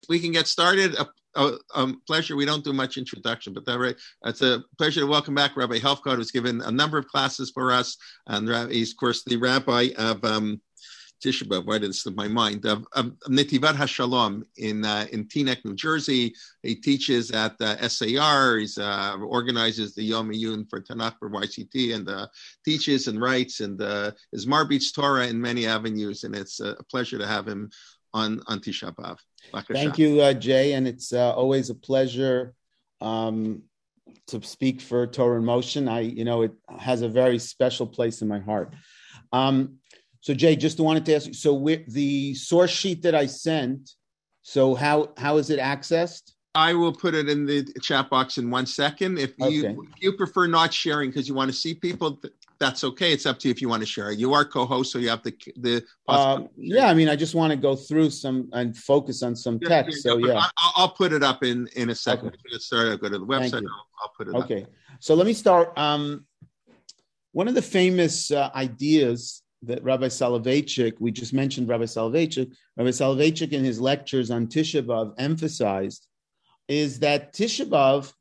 we can get started. Pleasure. We don't do much introduction, but it's a pleasure to welcome back Rabbi Helfgott, who's given a number of classes for us, and he's, of course, the rabbi of Tisha B'Av. Right, it's in my mind of Netivat HaShalom in Teaneck, New Jersey. He teaches at SAR. He's organizes the Yom Iyun for Tanakh for YCT, and teaches and writes, and is Marbitz Torah in many avenues. And it's a pleasure to have him on Tisha B'Av. Thank you, Jay, and it's always a pleasure to speak for Torah in Motion. It has a very special place in my heart. So, Jay, just wanted to ask you. So, the source sheet that I sent. So, how is it accessed? I will put it in the chat box in 1 second. If you prefer not sharing because you want to see people, that's okay. It's up to you if you want to share. You are co-host, so you have the yeah, I just want to go through some and focus on some text. So yeah, I'll put it up in a second. Okay. Get started. I'll go to the website. I'll put it up. Okay. So let me start. One of the famous ideas that Rabbi Soloveitchik, we just mentioned Rabbi Soloveitchik in his lectures on Tisha B'Av emphasized is that Tisha B'Av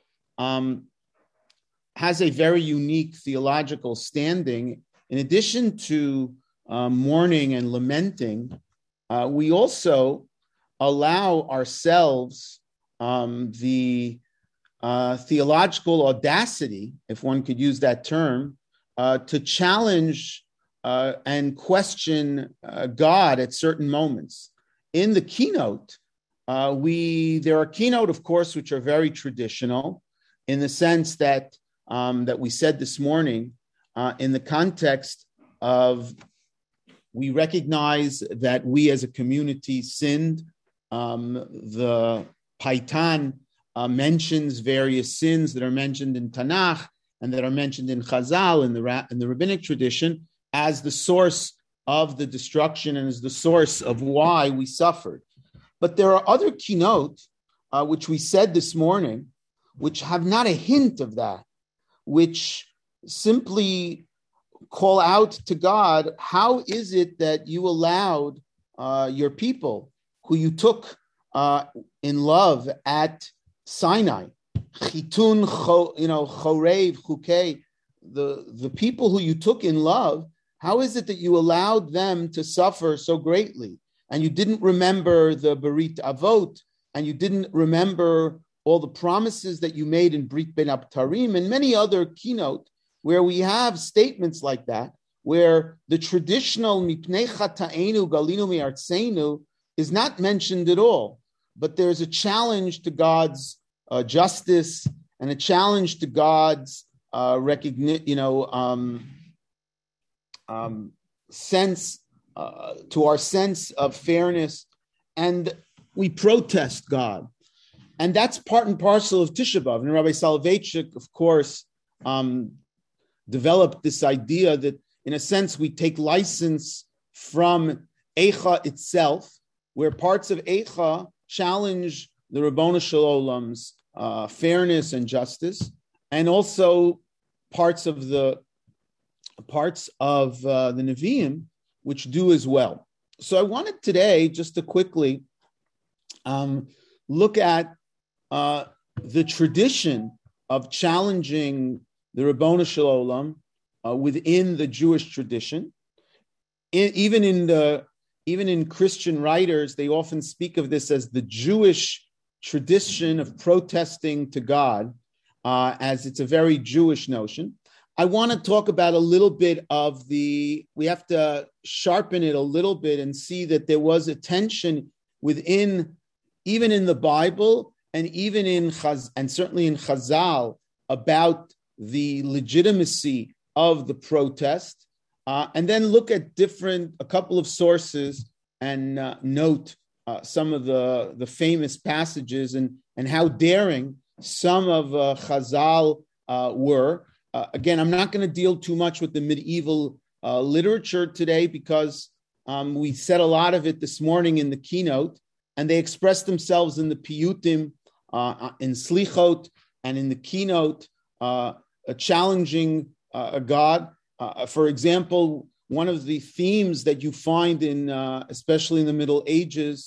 has a very unique theological standing. In addition to mourning and lamenting, we also allow ourselves the theological audacity, if one could use that term, to challenge and question God at certain moments. In the keynote, there are keynote, of course, which are very traditional in the sense that we said this morning, in the context of we recognize that we as a community sinned. The Paitan mentions various sins that are mentioned in Tanakh and that are mentioned in Chazal in the rabbinic tradition as the source of the destruction and as the source of why we suffered. But there are other keynote, which we said this morning, which have not a hint of that, which simply call out to God, how is it that you allowed your people who you took in love at Sinai, Chitun, Chorev, Chukei, the people who you took in love, how is it that you allowed them to suffer so greatly? And you didn't remember the Berit Avot, and you didn't remember all the promises that you made in Brit Ben Abtarim and many other keynote where we have statements like that, where the traditional Mipnei Chata'enu Galinu Mi'artzeinu is not mentioned at all. But there's a challenge to God's justice and a challenge to God's sense, to our sense of fairness, and we protest God. And that's part and parcel of Tisha B'Av. And Rabbi Soloveitchik, of course, developed this idea that, in a sense, we take license from Eicha itself, where parts of Eicha challenge the Ribono Shel Olam's fairness and justice, and also parts of the Nevi'im, which do as well. So I wanted today just to quickly look at the tradition of challenging the Ribono Shel Olam within the Jewish tradition. Even in Christian writers, they often speak of this as the Jewish tradition of protesting to God, as it's a very Jewish notion. I want to talk about a little bit of we have to sharpen it a little bit and see that there was a tension within, even in the Bible and even and certainly in Chazal, about the legitimacy of the protest, and then look at a couple of sources and note some of the famous passages and how daring some of Chazal were. Again, I'm not going to deal too much with the medieval literature today because we said a lot of it this morning in the keynote, and they expressed themselves in the piyutim, in slichot, and in the keynote, challenging God. For example, one of the themes that you find in, especially in the Middle Ages,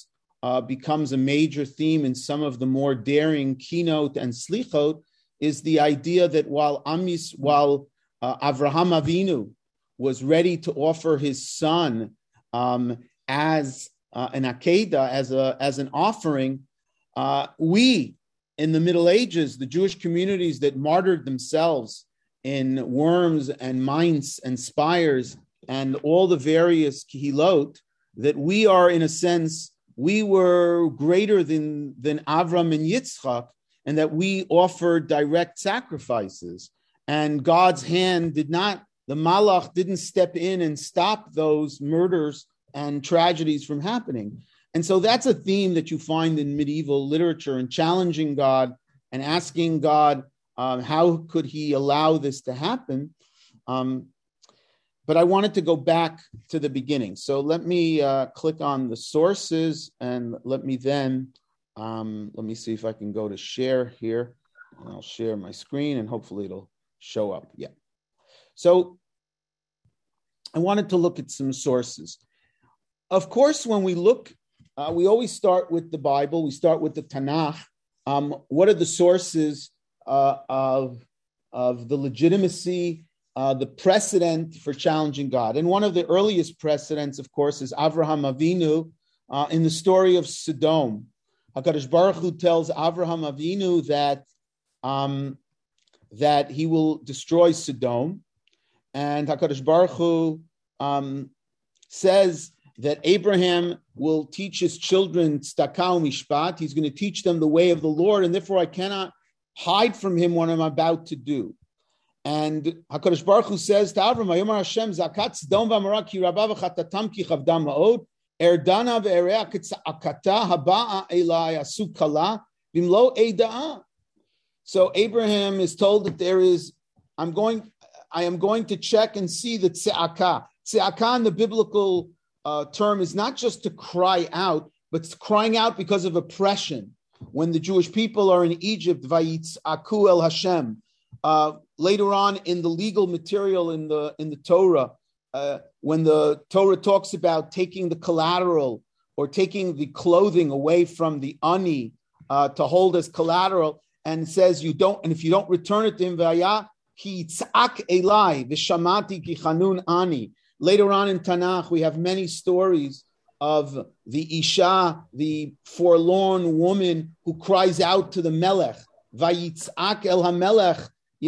becomes a major theme in some of the more daring keynote and slichot, is the idea that while Avraham Avinu was ready to offer his son as an akeda, as an offering, we in the Middle Ages, the Jewish communities that martyred themselves in Worms and Mainz and Spires and all the various kihilot, that we are, in a sense, we were greater than Avram and Yitzchak, and that we offered direct sacrifices. And God's hand the Malach didn't step in and stop those murders and tragedies from happening. And so that's a theme that you find in medieval literature, and challenging God and asking God, how could he allow this to happen? But I wanted to go back to the beginning. So let me click on the sources, and let me see if I can go to share here. And I'll share my screen and hopefully it'll show up. Yeah. So I wanted to look at some sources. Of course, when we look, we always start with the Bible. We start with the Tanakh. What are the sources of the legitimacy, the precedent for challenging God? And one of the earliest precedents, of course, is Avraham Avinu in the story of Sodom. HaKadosh Baruch Hu tells Avraham Avinu that he will destroy Sodom. And HaKadosh Baruch Hu says that Abraham will teach his children tzedakah mishpat. He's going to teach them the way of the Lord, and therefore I cannot hide from him what I'm about to do. And HaKadosh Baruch Hu says to Avram, Vayomar Hashem, Zakat Sodom v'Amora ki rabba v'chatatam ki chavda ma'od, erdana v'erea k'tza'akata haba'a elai asu kala v'imlo eida'ah. So Abraham is told that I am going to check and see the tza'akah. Tza'akah in the biblical term is not just to cry out, but it's crying out because of oppression. When the Jewish people are in Egypt, Vayitz'aku el Hashem. Later on in the legal material in the Torah, when the Torah talks about taking the collateral or taking the clothing away from the ani to hold as collateral, and says you don't, and if you don't return it to him, Vaya ki tzak elai v'shamati ki chanun ani. Later on in Tanakh, we have many stories of the Isha, the forlorn woman who cries out to the Melech, Vayitzak el HaMelech,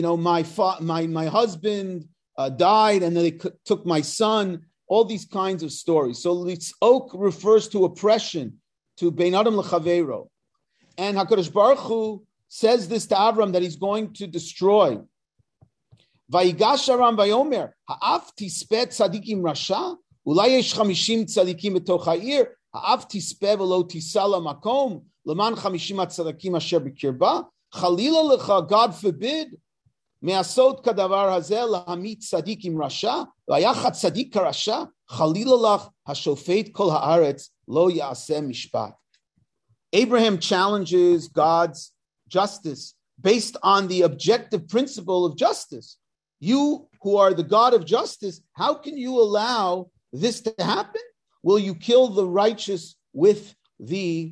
my husband died and they took my son, all these kinds of stories. So Litzok refers to oppression, to Bein Adam L'Chaveiro. And HaKadosh Baruch Hu says this to Avram, that he's going to destroy. Vayigash Aram Vayomer, ha'af tispeh tzadikim rasha, ulai yesh 50 tzadikim betoch ha'ir, ha'af tispeh v'lo tisala makom, leman 50 tzadikim asher b'kirba, chalila lecha, God forbid, me'asot kadavar hazeh lahamit tzadikim rasha, v'ayachat tzadik rasha, chalila lach hashofet kol ha'aretz lo ya'aseh mishpat. Abraham challenges God's justice based on the objective principle of justice. You who are the God of justice, how can you allow this to happen? Will you kill the righteous with the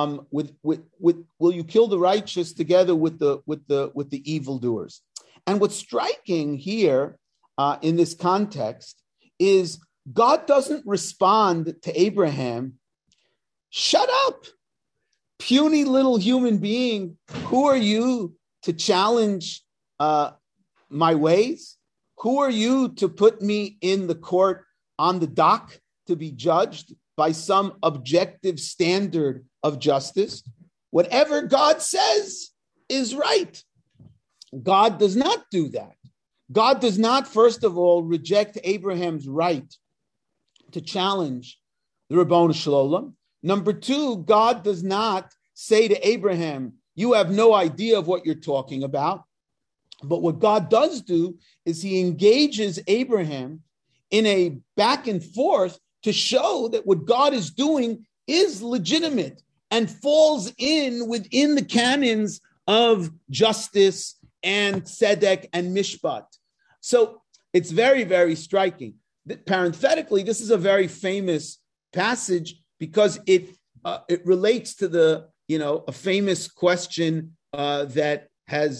will you kill the righteous together with the evildoers? And what's striking here in this context is God doesn't respond to Abraham, shut up, puny little human being, who are you to challenge my ways? Who are you to put me in the court on the dock to be judged by some objective standard of justice? Whatever God says is right. God does not do that. God does not, first of all, reject Abraham's right to challenge the Ribono Shel Olam. Number two, God does not say to Abraham, you have no idea of what you're talking about. But what God does do is he engages Abraham in a back and forth to show that what God is doing is legitimate and falls within the canons of justice and tzedek and mishpat. So it's very, very striking. Parenthetically, this is a very famous passage because it it relates to the, a famous question that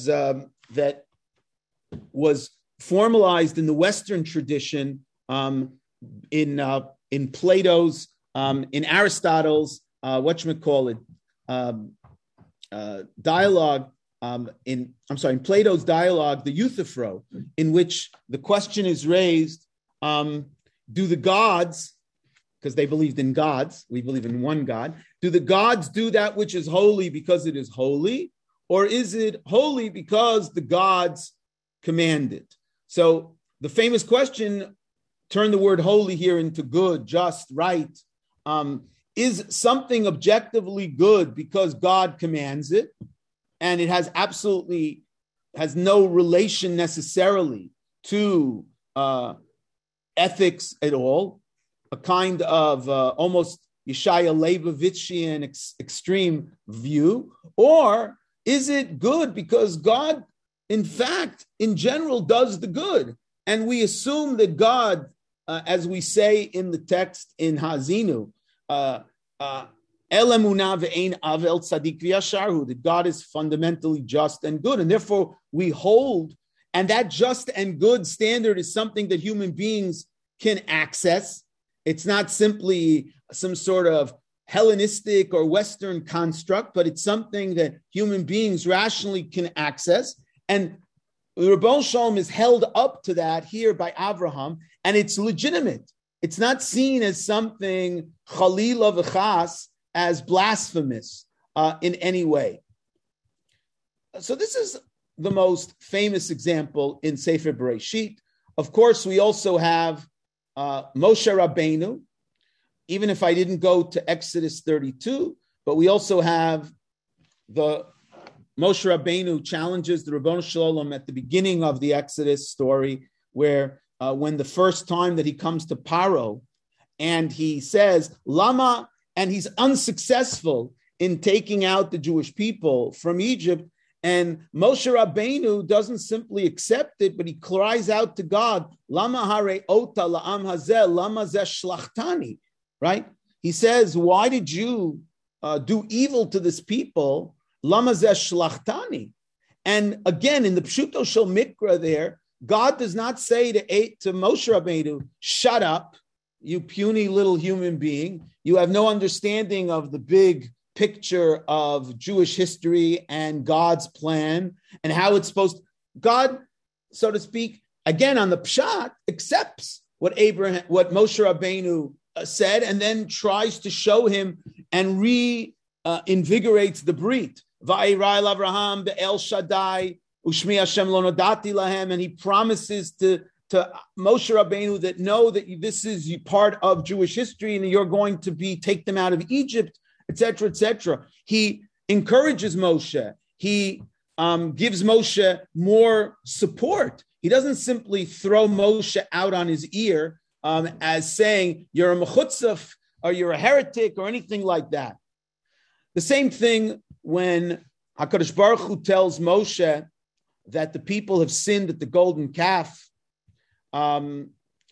was formalized in the Western tradition in Plato's, in Aristotle's, dialogue. In Plato's dialogue, the Euthyphro, in which the question is raised: do the gods, because they believed in gods, we believe in one God, do the gods do that which is holy because it is holy, or is it holy because the gods command it? So the famous question, turn the word holy here into good, just, right. Is something objectively good because God commands it, and it has no relation necessarily to ethics at all, a kind of almost Yeshaya Leibovitchian extreme view? Or is it good because God, in fact, in general, does the good? And we assume that God, as we say in the text in Hazinu, that God is fundamentally just and good. And therefore we hold, and that just and good standard is something that human beings can access. It's not simply some sort of Hellenistic or Western construct, but it's something that human beings rationally can access. And Ribono Shel Olam is held up to that here by Avraham, and it's legitimate. It's not seen as something chalila v'chas, as blasphemous in any way. So this is the most famous example in Sefer Bereshit. Of course, we also have Moshe Rabbeinu, even if I didn't go to Exodus 32, but we also have the Moshe Rabbeinu challenges the Ribono Shel Olam at the beginning of the Exodus story, where when the first time that he comes to Paro, and he says, Lama, and he's unsuccessful in taking out the Jewish people from Egypt. And Moshe Rabbeinu doesn't simply accept it, but he cries out to God, Lama hare ota la'am hazeh, lama zeh shlachtani, right? He says, why did you do evil to this people? Lama zeh shlachtani. And again, in the Pshuto Shel Mikra there, God does not say to Moshe Rabbeinu, shut up, you puny little human being. You have no understanding of the big picture of Jewish history and God's plan and how it's supposed to. God, so to speak, again on the Pshat, accepts what Moshe Rabbeinu said, and then tries to show him and reinvigorates the Brit. Va'irah el Avraham be'el Shaddai u'shmi Hashem lo nodati lahem, and he promises to Moshe Rabbeinu that know that this is part of Jewish history and you're going to take them out of Egypt, etc., etc. He encourages Moshe. He gives Moshe more support. He doesn't simply throw Moshe out on his ear as saying, you're a mechutzaf or you're a heretic or anything like that. The same thing when HaKadosh Baruch Hu tells Moshe that the people have sinned at the golden calf, and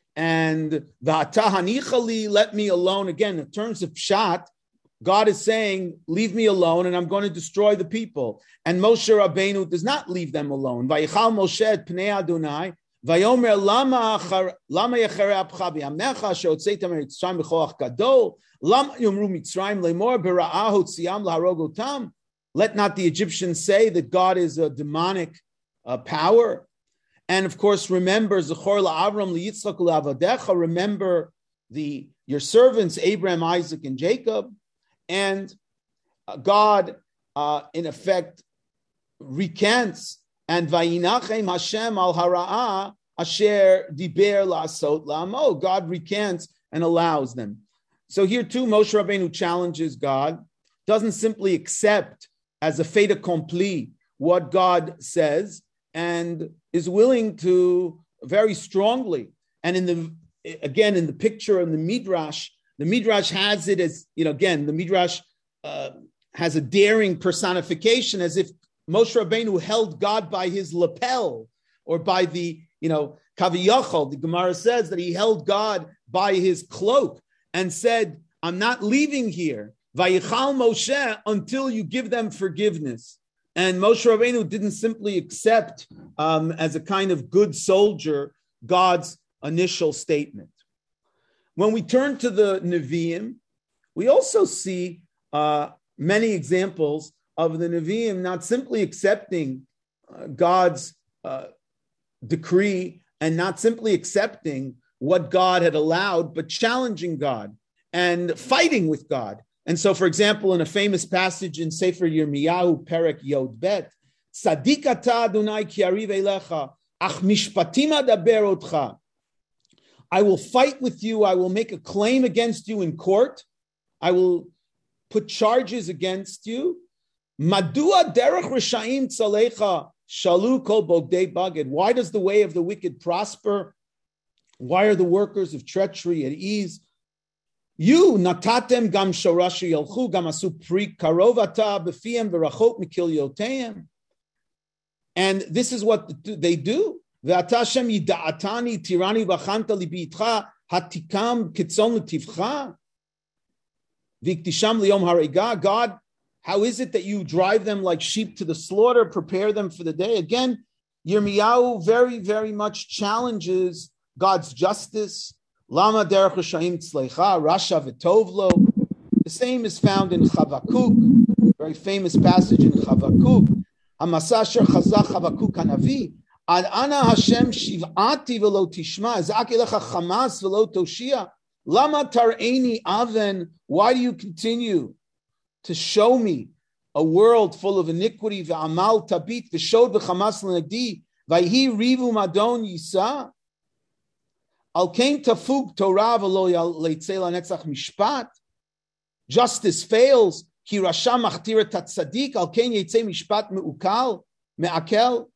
v'ata hanichali, let me alone. Again, in terms of pshat, God is saying, leave me alone, and I'm going to destroy the people. And Moshe Rabbeinu does not leave them alone. Vayichal Moshe et pnei Adonai, vayomer lama yachere apcha b'yamnecha shehotzeitam Mitzrayim b'choach gadol, lama yomru Mitzrayim lemor bera'ah hotziam laharog otam. Let not the Egyptians say that God is a demonic power. And of course, remember Zechor la'Avram liYitzchak u'la'avadecha. Remember your servants Abraham, Isaac, and Jacob. And God, in effect, recants and Vayinachem Hashem al hara'ah asher diber la'asot la'amo. God recants and allows them. So here too, Moshe Rabbeinu challenges God, doesn't simply accept as a fait accompli what God says, and is willing to very strongly. And in the picture in the Midrash has it as, again, the Midrash has a daring personification, as if Moshe Rabbeinu held God by his lapel, or by the, kaviyachol. The Gemara says that he held God by his cloak and said, I'm not leaving here. Vayichal Moshe, until you give them forgiveness. And Moshe Rabbeinu didn't simply accept as a kind of good soldier God's initial statement. When we turn to the Nevi'im, we also see many examples of the Nevi'im not simply accepting God's decree and not simply accepting what God had allowed, but challenging God and fighting with God. And so, for example, in a famous passage in Sefer Yirmiyahu, Perek Yod Bet, Tzadik ata Adonai ki ariv elecha, ach mishpatim adaber otcha. I will fight with you. I will make a claim against you in court. I will put charges against you. Madua derech reshaim tzalecha shalu kol bogdei baged. Why does the way of the wicked prosper? Why are the workers of treachery at ease? You natatem gam shorashi yelchu gam asu pri karovata befiem verachot mikil yoteim. And this is what they do. Ve'atashem yida'atani tirani v'chanta libi itcha hatikam kitzon l'tivcha v'iktisham liyom harega. God, how is it that you drive them like sheep to the slaughter, prepare them for the day? Again, Yirmiyahu very, very much challenges God's justice. Lama derech reshaim tzleicha rasha v'tovlo. The same is found in Chavakuk, very famous passage in Chavakuk. Hamasasher chazach Chavakuk hanavi. Ad ana Hashem shiv'ati v'lo tishma, zak elecha chamas v'lo toshia. Lama tar'eni aven. Why do you continue to show me a world full of iniquity? V'amal tabit v'shod v'chamas l'nagdi v'hi rivu madon yisa. Al kain tafug Torah v'lo leitzei lanetzach mishpat. Justice fails. Ki rasha machtir et tzadik. Al kain yitzei mishpat me'akel.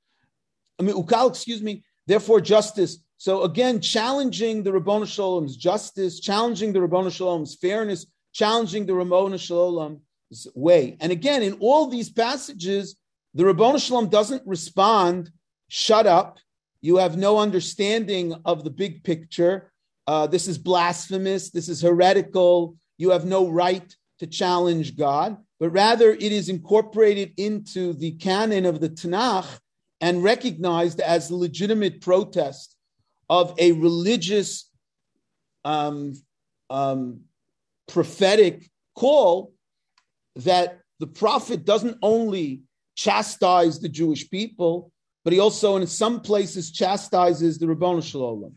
Therefore, justice. So again, challenging the Ribbono Shel Olam's justice, challenging the Ribbono Shel Olam's fairness, challenging the Ribbono Shel Olam's way. And again, in all these passages, the Ribbono Shel Olam doesn't respond, shut up, you have no understanding of the big picture, this is blasphemous, this is heretical, you have no right to challenge God, but rather it is incorporated into the canon of the Tanakh and recognized as a legitimate protest of a religious, prophetic call that the prophet doesn't only chastise the Jewish people, but he also, in some places, chastises the Ribbono Shel Olam.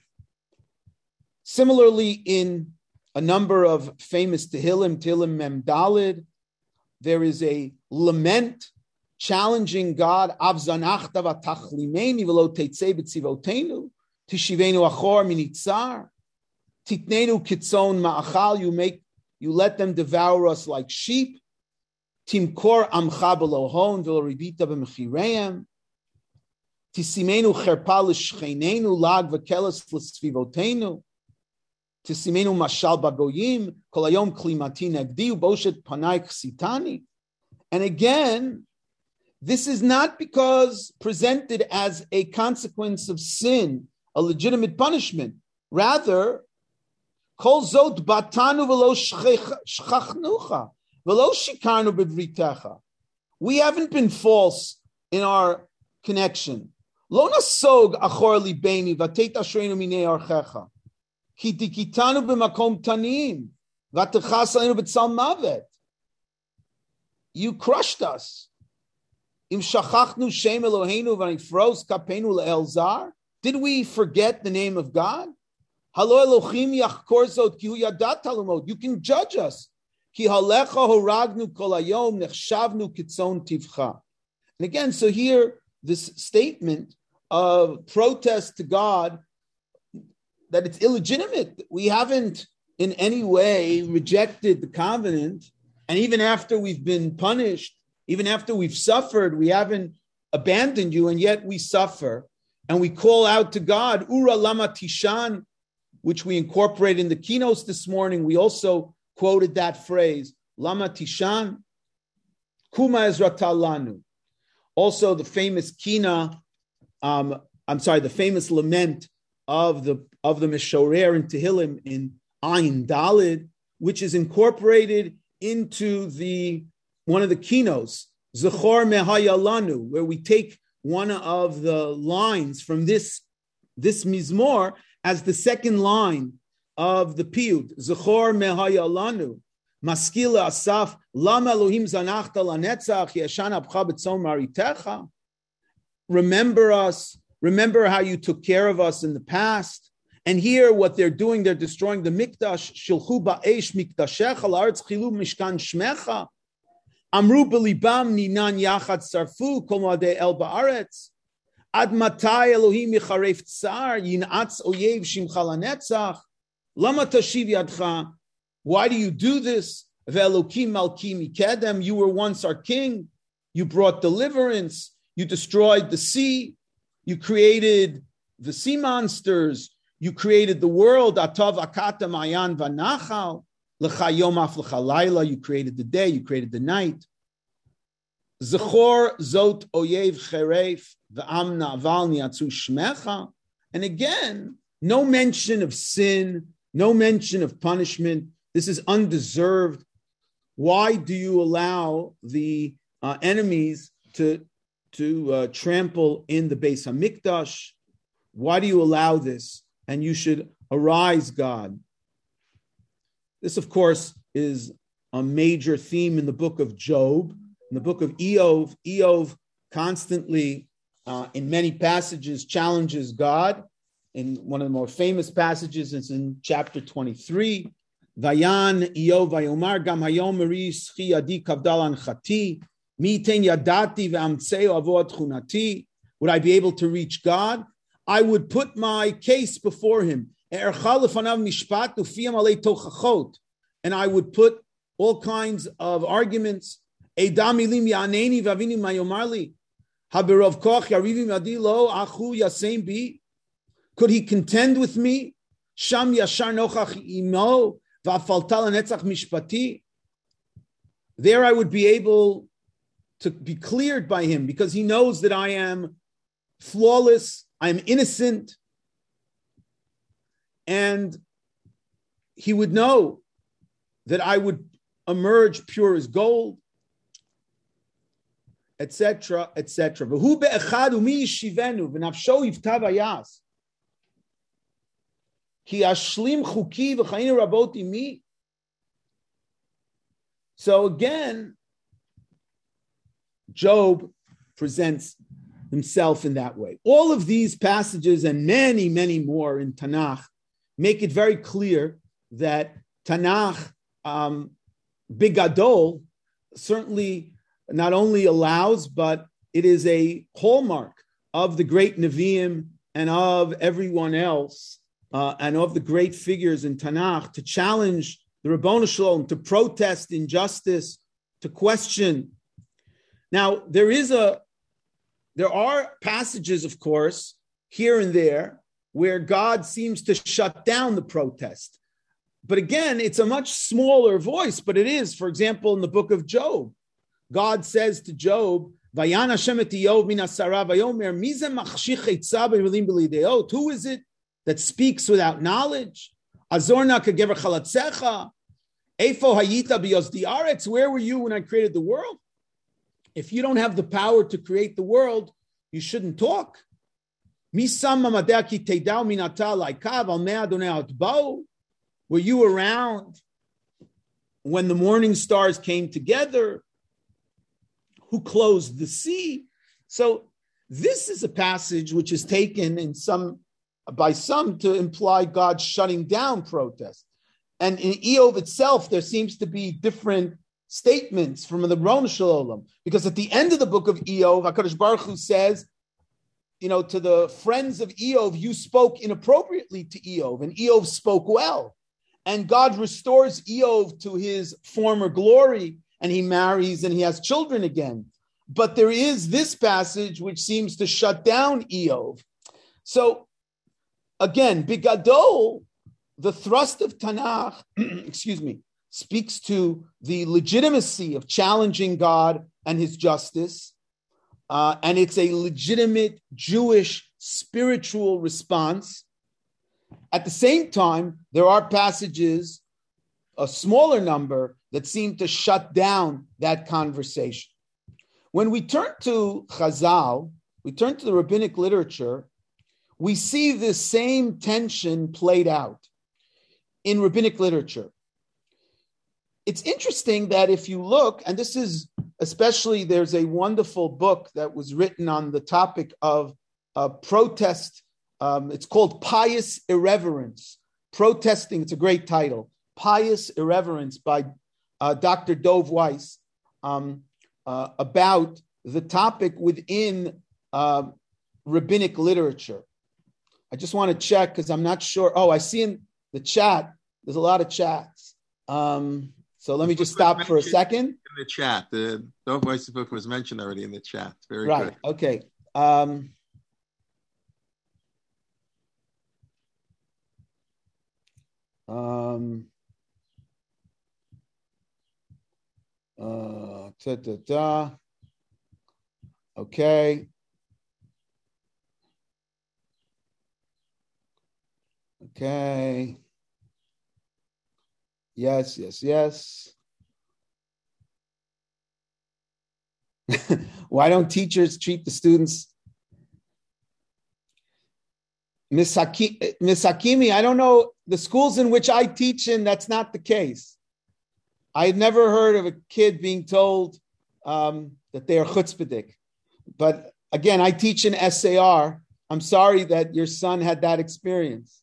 Similarly, in a number of famous Tehillim Mem Daled, there is a lament challenging God, Avzanachta v'tachlimeni v'lo teitzei b'tzivotenu, tishivenu achor minitzar, titnenu kitzon ma'achal, you let them devour us like sheep, timkor amcha b'lohon v'lo ribita b'mechireim, tisimenu cherpa l'shchenenu lag v'keles l'svivotenu, tisimenu mashal bagoyim, kol hayom klimati negdi u'boshet panai chsitani. And again, this is not because presented as a consequence of sin, a legitimate punishment. Rather, kol zot batanu v'lo shchachnucha, v'lo shikarnu b'vritecha. We haven't been false in our connection. Lo nasog achor libeini v'teit ashreinu minei archecha. Ki dikitanu b'makom tanim v'atechas aleinu b'tzal mavet. You crushed us. Im shachachnu shem Eloheinu v'nifros kapenu le'elzar. Did we forget the name of God? Halo Elohim yachkor zot ki hu yadat talumot. You can judge us. Ki halecha horagnu kol hayom nechshavnu kitzon tivcha. And again, so here, this statement of protest to God, that it's illegitimate. We haven't in any way rejected the covenant. And even after we've been punished, even after we've suffered, we haven't abandoned you, and yet we suffer. And we call out to God, Ura lama tishan, which we incorporate in the keynotes this morning. We also quoted that phrase, lama tishan, kuma ezrata lanu. Also the famous the famous lament of the Mishorer in Tehillim in Ayin Daled, which is incorporated into one of the keynotes, Zechor Mehaya Lanu, where we take one of the lines from this Mizmor as the second line of the Piyut. Zechor Mehaya Lanu, Maskila Asaf, Lama Elohim Zanachta Lanetzach, Yeshan Abcha B'tzom Maritecha. Remember us, remember how you took care of us in the past. And here, what they're doing, they're destroying the Mikdash. Shilchu ba'esh mikdashecha la'aretz chilu mishkan shmecha. Amru b'libam ninan yachad sarfu kol moadei el ba'aretz. Ad matai Elohim yicharef tsar yinatz oyev shimcha lanetzach. Lama tashiv yadcha. Why do you do this? Ve'elokim malki mikedem. You were once our king. You brought deliverance. You destroyed the sea. You created the sea monsters. You created the world. Atav akata mayan vanachal. L'chayom af l'chalayla. You created the day. You created the night. Zechor zot oyev cheref v'am na'aval niatzu shmecha. And again, no mention of sin, no mention of punishment. This is undeserved. Why do you allow the enemies to trample in the Beis Hamikdash? Why do you allow this? And you should arise, God. This, of course, is a major theme in the book of Job. In the book of Eov constantly, in many passages, challenges God. In one of the more famous passages is in chapter 23. Vayan Eov vayomar gam hayom merish chi yadi kavdal anchati miten yadati ve'amtseo avo tchunati. Would I be able to reach God? I would put my case before him. And I would put all kinds of arguments. Could he contend with me? There I would be able to be cleared by him because he knows that I am flawless. I am innocent, and he would know that I would emerge pure as gold, etc., etc. So again, Job presents himself in that way. All of these passages and many, many more in Tanakh make it very clear that Tanakh, Bigadol, certainly not only allows, but it is a hallmark of the great Nevi'im and of everyone else, and of the great figures in Tanakh to challenge the Rabbanu Shalom, to protest injustice, to question. Now, there are passages, of course, here and there where God seems to shut down the protest. But again, it's a much smaller voice, but it is. For example, in the book of Job, God says to Job, Vayan Hashem et Eov min hasara vayomer, mi ze machshich eitzah b'milim b'lideot? Who is it that speaks without knowledge? Azorna kagever chalatzecha, eifo hayita b'yosdi aretz? Where were you when I created the world? If you don't have the power to create the world, you shouldn't talk. Were you around when the morning stars came together? Who closed the sea? So this is a passage which is taken by some to imply God shutting down protest. And in Eov itself, there seems to be different statements from the Rabbanu Shalom, because at the end of the book of Eov, HaKadosh Baruch Hu says, to the friends of Eov, you spoke inappropriately to Eov, and Eov spoke well. And God restores Eov to his former glory, and he marries and he has children again. But there is this passage which seems to shut down Eov. So again, Bigadol, the thrust of Tanakh, speaks to the legitimacy of challenging God and his justice. And it's a legitimate Jewish spiritual response. At the same time, there are passages, a smaller number, that seem to shut down that conversation. When we turn to Chazal, we turn to the rabbinic literature, we see this same tension played out in rabbinic literature. It's interesting that if you look, and this is especially, there's a wonderful book that was written on the topic of protest. It's called Pious Irreverence. Protesting, it's a great title. Pious Irreverence by Dr. Dov Weiss about the topic within rabbinic literature. I just want to check because I'm not sure. Oh, I see in the chat, there's a lot of chats. So let me just stop for a second. In the chat, the Dov Weiss book was mentioned already in the chat. Very right. Good. Okay. Okay. Okay. Yes. Why don't teachers treat the students? Miss Hakimi, I don't know, the schools in which I teach in, that's not the case. I had never heard of a kid being told that they are chutzpahdik. But again, I teach in SAR. I'm sorry that your son had that experience.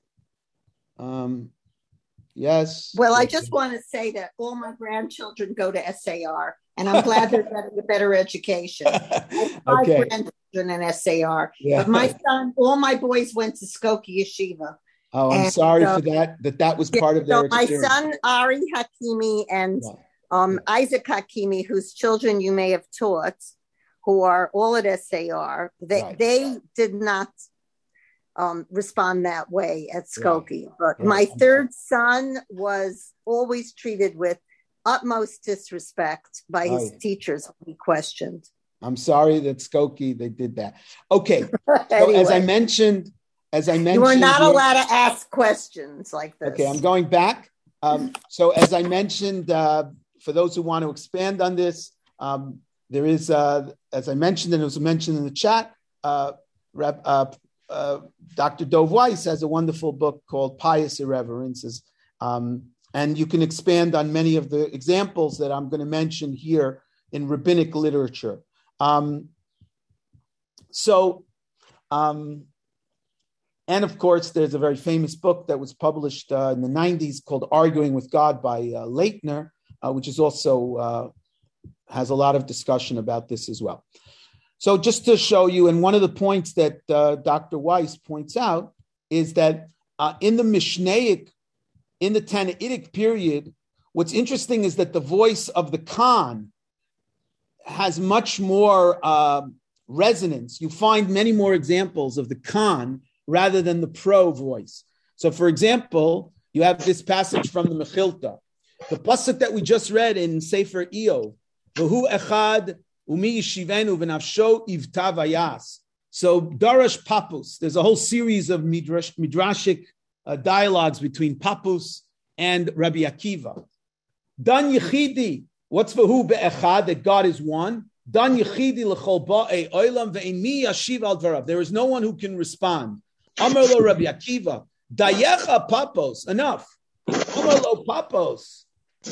Yes. Well, I just want to say that all my grandchildren go to SAR, and I'm glad they're getting a better education. I have 5 grandchildren in SAR, but my son, all my boys went to Skokie Yeshiva. Oh, I'm sorry for that. That was part of their experience. My son, Ari Hakimi, and Isaac Hakimi, whose children you may have taught, who are all at SAR, they did not respond that way at Skokie. But my third son was always treated with utmost disrespect by his teachers when he questioned. I'm sorry that Skokie, they did that. Okay. So anyway, as I mentioned, you are not allowed to ask questions like this. Okay, I'm going back. So as I mentioned, for those who want to expand on this, there is, as I mentioned, and it was mentioned in the chat, Dr. Dov Weiss has a wonderful book called Pious Irreverences. And you can expand on many of the examples that I'm going to mention here in rabbinic literature. And of course, there's a very famous book that was published in the 90s called Arguing with God by Leitner, which is also has a lot of discussion about this as well. So just to show you, and one of the points that Dr. Weiss points out is that in the Mishnaic, in the Tannaitic period, what's interesting is that the voice of the Khan has much more resonance. You find many more examples of the Khan rather than the pro voice. So, for example, you have this passage from the Mechilta. The pasuk that we just read in Sefer Iyov, V'hu echad umi yishivenu v'nafsho ivta vayas. So, Darash Papus, there's a whole series of midrashic dialogues between Papus and Rabbi Akiva. Dan Yechidi, what's V'hu be'echad, that God is one? Dan Yechidi l'chol ba'ei oilam ve'en mi yashiv al dvarav. There is no one who can respond. Amar lo Rabbi Akiva, dayecha Papos, enough. Amar lo Papos,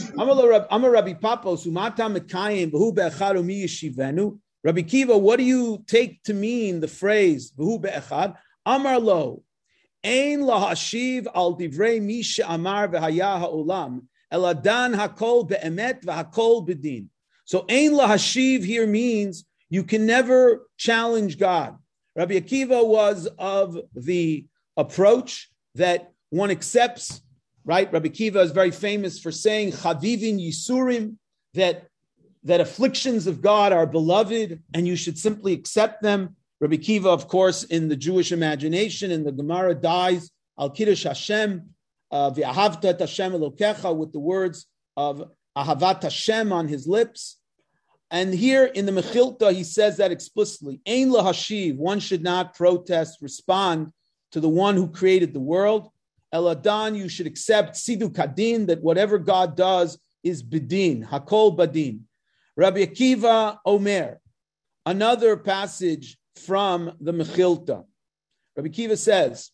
Amar Rabbi Papos, umata mekayim v'hu be'echad umi yeshivenu. Rabbi Akiva, what do you take to mean the phrase v'hu be'echad? Amar lo, ein lahashiv al divrei mi she'amar v'haya ha'olam, eladan hakol be'emet v'hakol b'din. So ein lahashiv here means you can never challenge God. Rabbi Akiva was of the approach that one accepts, right? Rabbi Akiva is very famous for saying, Chavivin Yisurim, that afflictions of God are beloved and you should simply accept them. Rabbi Akiva, of course, in the Jewish imagination, in the Gemara, dies, Al Kiddush Hashem, V'ahavta et Hashem Elokecha, with the words of Ahavat Hashem on his lips. And here in the Mechilta, he says that explicitly. Ein lahashiv, one should not protest, respond to the one who created the world. Eladan, you should accept Sidu Kadin, that whatever God does is Bidin, Hakol Badin. Rabbi Akiva Omer, another passage from the Mechilta. Rabbi Akiva says,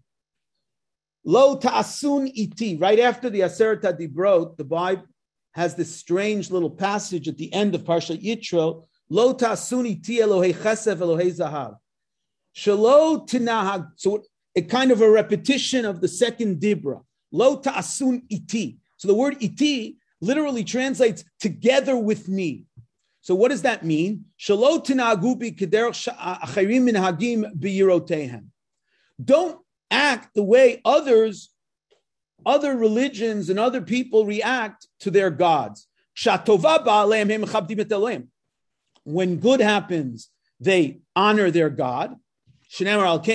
Lo ta'asun iti, right after the Aseret HaDibrot, the Bible has this strange little passage at the end of Parshat Yitro, Lo ta'asun iti Elohei chesed Elohei zahav. Shelo tinahag, so a kind of a repetition of the second Dibra. Lo ta'asun iti. So the word iti literally translates together with me. So what does that mean? Shelo tinahagu bi kederach acharim minhagim biyirotehem. Don't act the way other religions and other people react to their gods. When good happens, they honor their God. But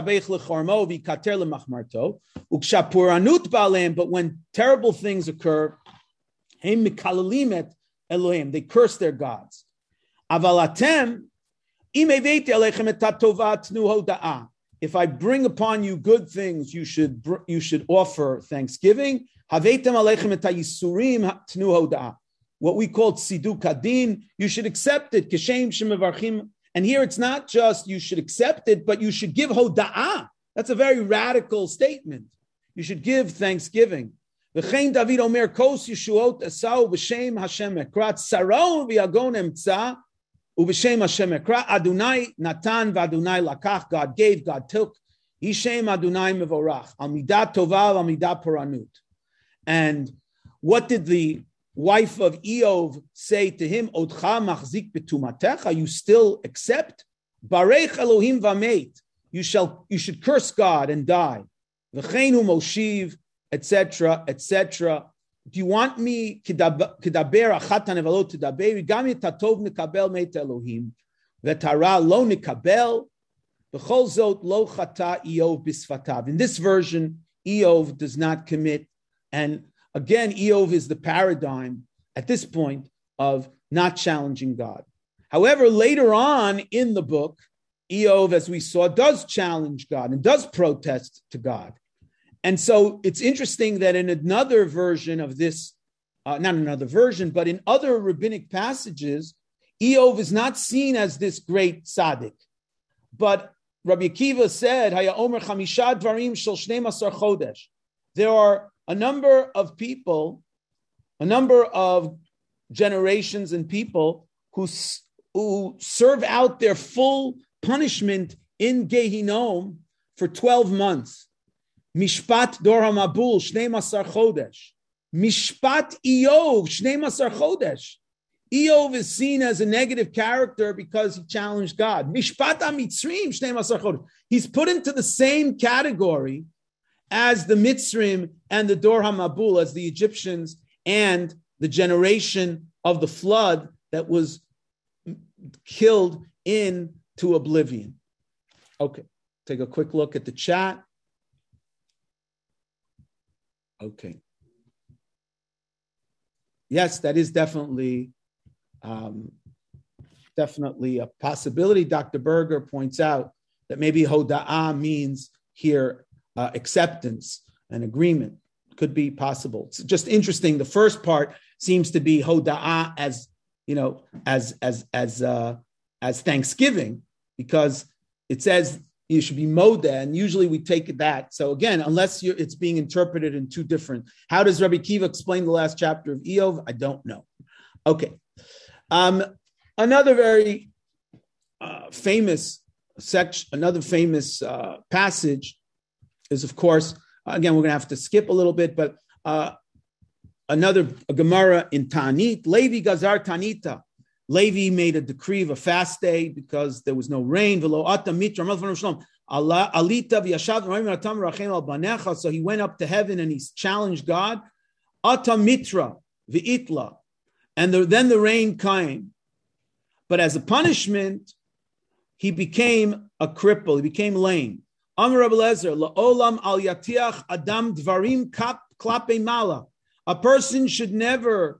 when terrible things occur, they curse their gods. If I bring upon you good things, you should offer thanksgiving. What we call tziduk hadin, you should accept it. And here it's not just you should accept it, but you should give hoda'ah. That's a very radical statement. You should give thanksgiving. V'chein David Omer kos yeshuot esau b'shem Hashem ekrat sarau v'yagon emtza u'b'shem Hashem ekrat Adonai natan v'Adonai lakach. God gave, God took. Yishem Adonai mevorach al midat tova al midat poranut. And what did the wife of Eov say to him? Odcha machzik betumatecha. You still accept? Barech Elohim v'meit. You should curse God and die. V'cheinu moshiv, etc., etc. Do you want me kidaber achat hanevalot tidaber? Gam yetatov nikabel meit Elohim v'tara lo nikabel b'chol zot lo chata Eov bisfatav. In this version, Eov does not commit, and again, Eov is the paradigm at this point of not challenging God. However, later on in the book, Eov, as we saw, does challenge God and does protest to God. And so it's interesting that in another version of this, not another version, but in other rabbinic passages, Eov is not seen as this great tzaddik. But Rabbi Akiva said, Haya Omer Chamisha Dvarim Shel 12 Chodesh. There are a number of people, a number of generations and people who serve out their full punishment in Gehinom for 12 months. Mishpat Dor HaMabul, 12 Chodesh. Mishpat Eov, 12 Chodesh. Eov is seen as a negative character because he challenged God. Mishpat HaMitzrim, 12 Chodesh. He's put into the same category as the Mitzrim and the Dor HaMabul, as the Egyptians and the generation of the flood that was killed into oblivion. Okay, take a quick look at the chat. Okay. Yes, that is definitely a possibility. Dr. Berger points out that maybe Hoda'ah means here acceptance and agreement. Could be possible. It's just interesting. The first part seems to be Hoda'ah as, as thanksgiving, because it says you should be moda, and usually we take that. So again, unless it's being interpreted in two different. How does Rabbi Akiva explain the last chapter of Eov? I don't know. Okay. Another very famous section, another famous passage is, of course, again, we're going to have to skip a little bit, but a Gemara in Tanit, Levi Gazar Tanita. Levi made a decree of a fast day because there was no rain. So he went up to heaven and he challenged God. Ata mitra v'itla. And then the rain came. But as a punishment, he became a cripple. He became lame. Amar Rabbi Eliezer, la'olam al yatiach adam dvarim klape mala. A person should never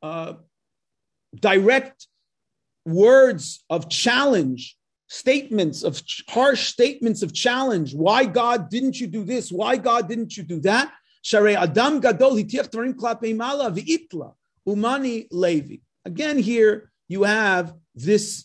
direct words of challenge, harsh statements of challenge. Why, God, didn't you do this? Why, God, didn't you do that? Sharei Adam Gadol hitiach dvarim klapei mala v'itla umani Levi. Again, here you have this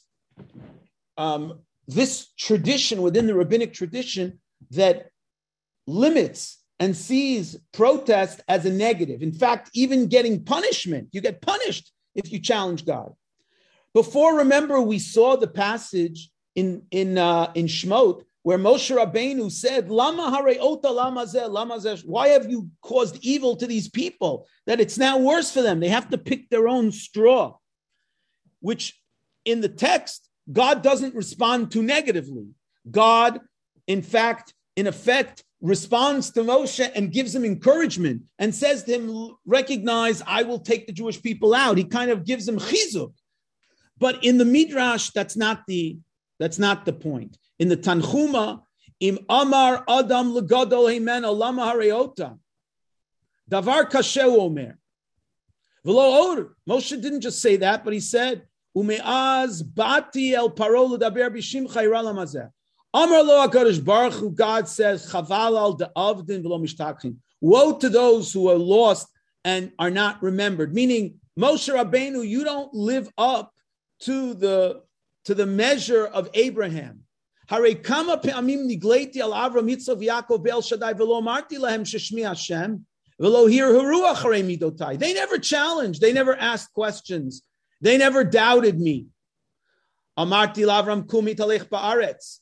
this tradition within the rabbinic tradition that limits and sees protest as a negative. In fact, even getting punishment, you get punished if you challenge God. Before, remember, we saw the passage in Shemot where Moshe Rabbeinu said, "Lama hare ota lama zeh, lama zeh." Why have you caused evil to these people that it's now worse for them? They have to pick their own straw, which in the text, God doesn't respond to negatively. God, in effect, responds to Moshe and gives him encouragement and says to him, recognize, I will take the Jewish people out. He kind of gives him chizuk. But in the Midrash, that's not the point. In the Tanchuma, im amar adam legadol heimen alama hareota, davar kashe omer. V'lo oder. Moshe didn't just say that, but he said, umeaz bati el paro ledaber b'shim chayra lamazeh. Amar lo HaKadosh Baruch Hu, God says, chaval al de'avdin v'lo mishtakhin. Woe to those who are lost and are not remembered. Meaning, Moshe Rabbeinu, you don't live up to the measure of Abraham. Hare kama pe'amim nigleiti al Avram Yitzchak v'Yaakov be'el Shaddai v'lo marti lahem sheshmi Hashem v'lo hir haruach harei midotai. They never challenged. They never asked questions. They never doubted me. Amarti l'Avram kumi talech ba'aretz.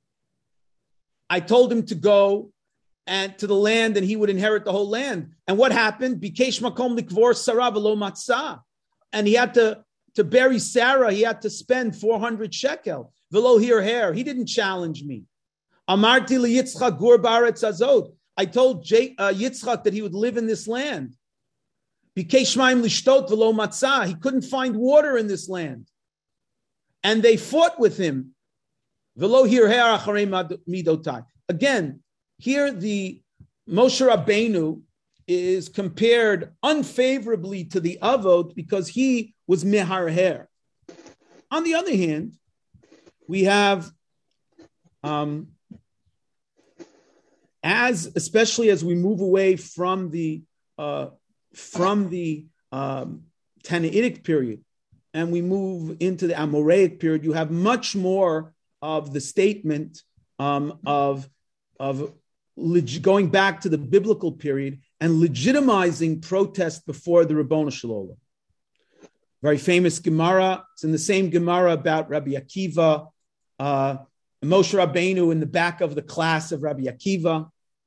I told him to go and to the land, and he would inherit the whole land. And what happened? Bikesh makom likvor Sarah v'lo matzah. And he had to bury Sarah, he had to spend 400 shekel. V'lo hir hair. He didn't challenge me. Amarti liYitzchak gur ba'aretz azot. I told Yitzchak that he would live in this land. Bikesh mayim lishtot v'lo matzah. He couldn't find water in this land. And they fought with him. V'lo hir hair acharei midotai. Again, here the Moshe Rabbeinu is compared unfavorably to the Avot because he was meharher. On the other hand, we have, especially as we move away from the Tannaitic period and we move into the Amoraic period, you have much more of the statement of going back to the biblical period and legitimizing protest before the Ribono Shel Olam. Very famous Gemara. It's in the same Gemara about Rabbi Akiva, Moshe Rabbeinu in the back of the class of Rabbi Akiva.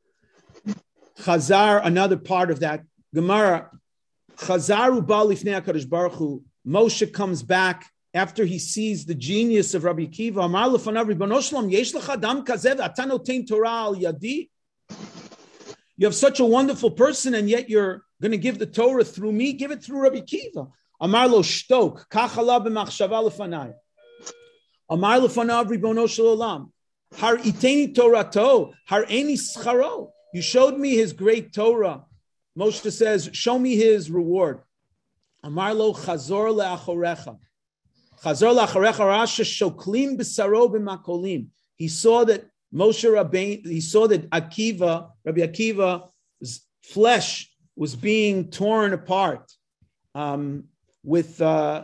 Chazar, another part of that Gemara. Chazaru ba lifnei HaKadosh Baruch Hu. Moshe comes back after he sees the genius of Rabbi Akiva. Amar lefanav Ribono Shel Olam, yesh lecha adam kazeh ve'ata noten Torah al yadi. You have such a wonderful person, and yet you're going to give the Torah through me. Give it through Rabbi Akiva. Amar lo shtok, kach ala b'machshava lefanai. Amar lefanav Ribono Shel Olam, har iteni Torato, har eni scharo. You showed me his great Torah. Moshe says, show me his reward. Amar lo chazor le'achorecha. Chazor le'achorecha rasha shoklim b'saro b'makolim. He saw that Moshe Rabbeinu, he saw that Rabbi Akiva's flesh was being torn apart with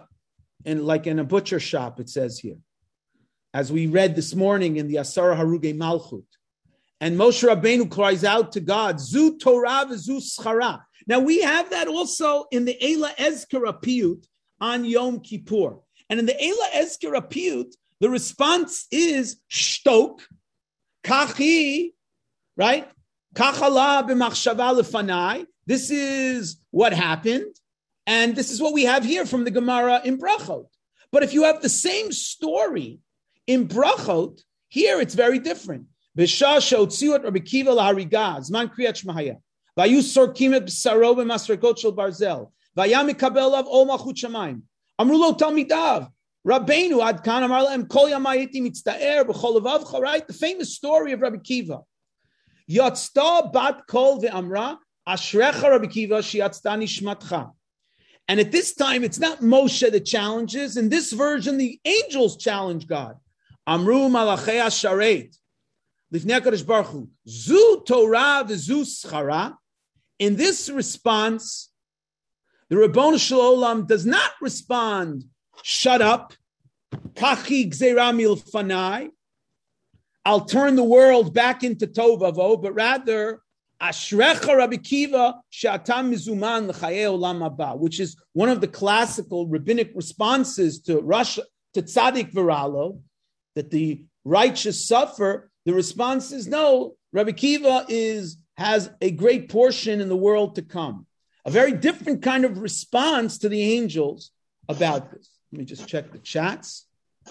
in a butcher shop, it says here, as we read this morning in the Asara Haruge Malchut. And Moshe Rabbeinu cries out to God, Zu Torah v'zu schara. Now we have that also in the Eila Ezkara Piyut on Yom Kippur. And in the Eila Ezkara Piyut, the response is shtok, kachi, right? Kachala b'machshava lefanai. This is what happened. And this is what we have here from the Gemara in Brachot. But if you have the same story in Brachot, here it's very different. B'shah she'otziu Rabbi Akiva lahariga, zman kriyat shmahaya. Vayu sorkim et b'saro b'masrekot shel barzel. Vayam mikabel lav ol malchut shamayim. Amru lo talmidav. Rabbeinu ad kan amar lahem kol yamayiti mitztaer b'chol levavcha. Right, the famous story of Rabbi Akiva. Yatzta bat kol ve'amra ashrecha Rabbi Akiva sheyatzta nishmatcha. And at this time, it's not Moshe that challenges. In this version, the angels challenge God. Amru malachei asharet. Lifnei HaKadosh Baruch Hu. Zu Torah v'zu schara. in this response, the Ribono Shel Olam does not respond, shut up, kachi gzeira milfanai, I'll turn the world back into tovavo, but rather, Ashrecha Rabbi Kiva she'atam mizuman l'chayei olam haba, which is one of the classical rabbinic responses to Tzaddik V'Ralo, that the righteous suffer. The response is no. Rabbi Kiva has a great portion in the world to come. A very different kind of response to the angels about this. Let me just check the chats.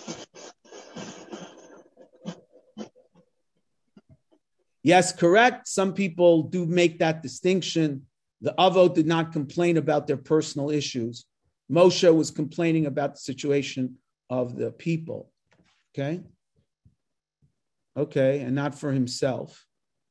Yes, correct. Some people do make that distinction. The Avot did not complain about their personal issues. Moshe was complaining about the situation of the people. Okay, and not for himself.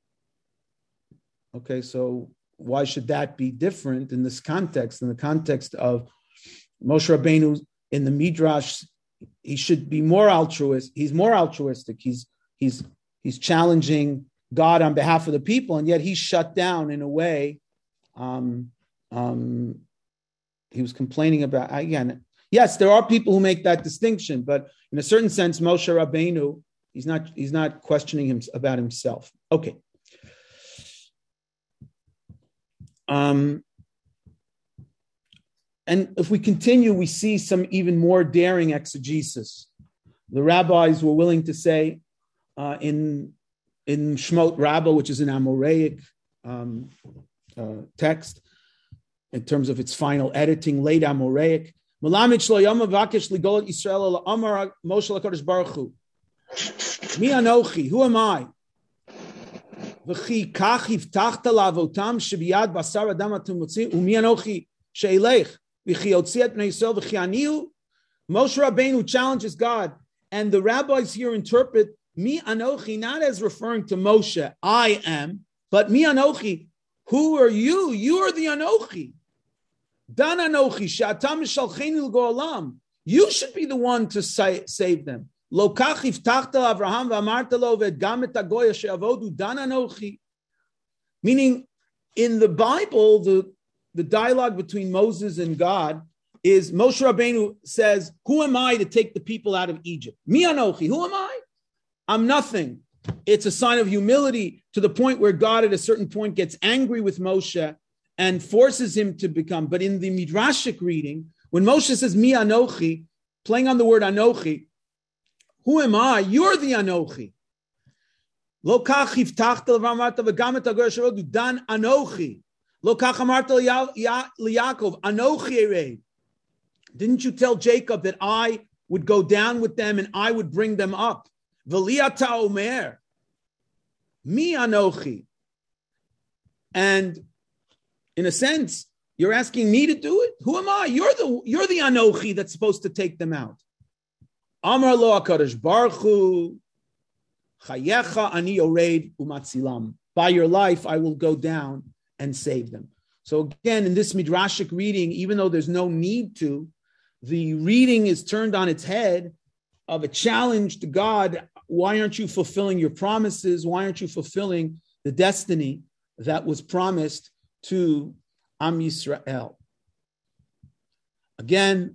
Okay, so why should that be different in this context? In the context of Moshe Rabbeinu in the Midrash, he should be more altruist. He's more altruistic. He's challenging God on behalf of the people, and yet he's shut down in a way. He was complaining about, again, yes, there are people who make that distinction, but in a certain sense, Moshe Rabbeinu, he's not questioning him about himself. Okay. And if we continue, we see some even more daring exegesis. The rabbis were willing to say in Shmot Rabbah, which is an Amoraic text, in terms of its final editing, late Amoraic. Malamid shlo yom avakesh ligol Yisrael amar Moshe LaKadosh Baruch Hu. Mi anochi, who am I? V'chi kach hiftachta lavotam shebiyad basar adam atum motzi umi anochi sheilech v'chi yotzi et bnei Yisrael v'chi aniu. Moshe Rabbeinu challenges God, and the rabbis here interpret Mi Anochi not as referring to Moshe, I am, but Mi Anochi, who are you? You are the Anochi. Dan Anochi, She'atam Mishalcheni L'Go'olam. You should be the one to save them. Lo kach hiftachta Avraham v'amarta lo v'edgam et hagoya she'avodu dan Anochi. Meaning, in the Bible, the dialogue between Moses and God is Moshe Rabbeinu says, who am I to take the people out of Egypt? Mi Anochi, who am I? I'm nothing. It's a sign of humility to the point where God at a certain point gets angry with Moshe and forces him to become. But in the Midrashic reading, when Moshe says, Mi Anochi, playing on the word Anochi, who am I? You're the Anochi. Lo kach hiftachta l'Avraham v'gam et hagoya she'avodu dan Anochi. Lo kach amarta liYaakov, Anochi erei. Didn't you tell Jacob that I would go down with them and I would bring them up? V'liata omer, mi anochi. And in a sense, you're asking me to do it? Who am I? You're the anochi that's supposed to take them out. Amar lo HaKadosh Baruch Hu, chayecha ani yored umatzilam. By your life, I will go down and save them. So again, in this midrashic reading, even though there's no need to, the reading is turned on its head of a challenge to God. Why aren't you fulfilling your promises? Why aren't you fulfilling the destiny that was promised to Am Yisrael? Again,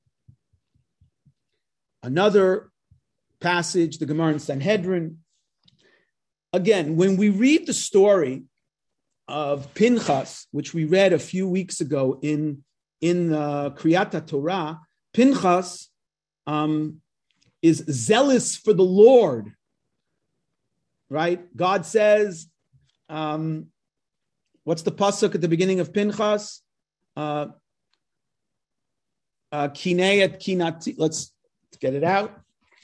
another passage, the Gemara in Sanhedrin. Again, when we read the story of Pinchas, which we read a few weeks ago in Kriyat Torah, Pinchas is zealous for the Lord, right? God says, what's the pasuk at the beginning of Pinchas? Kinei et kinati. Let's get it out.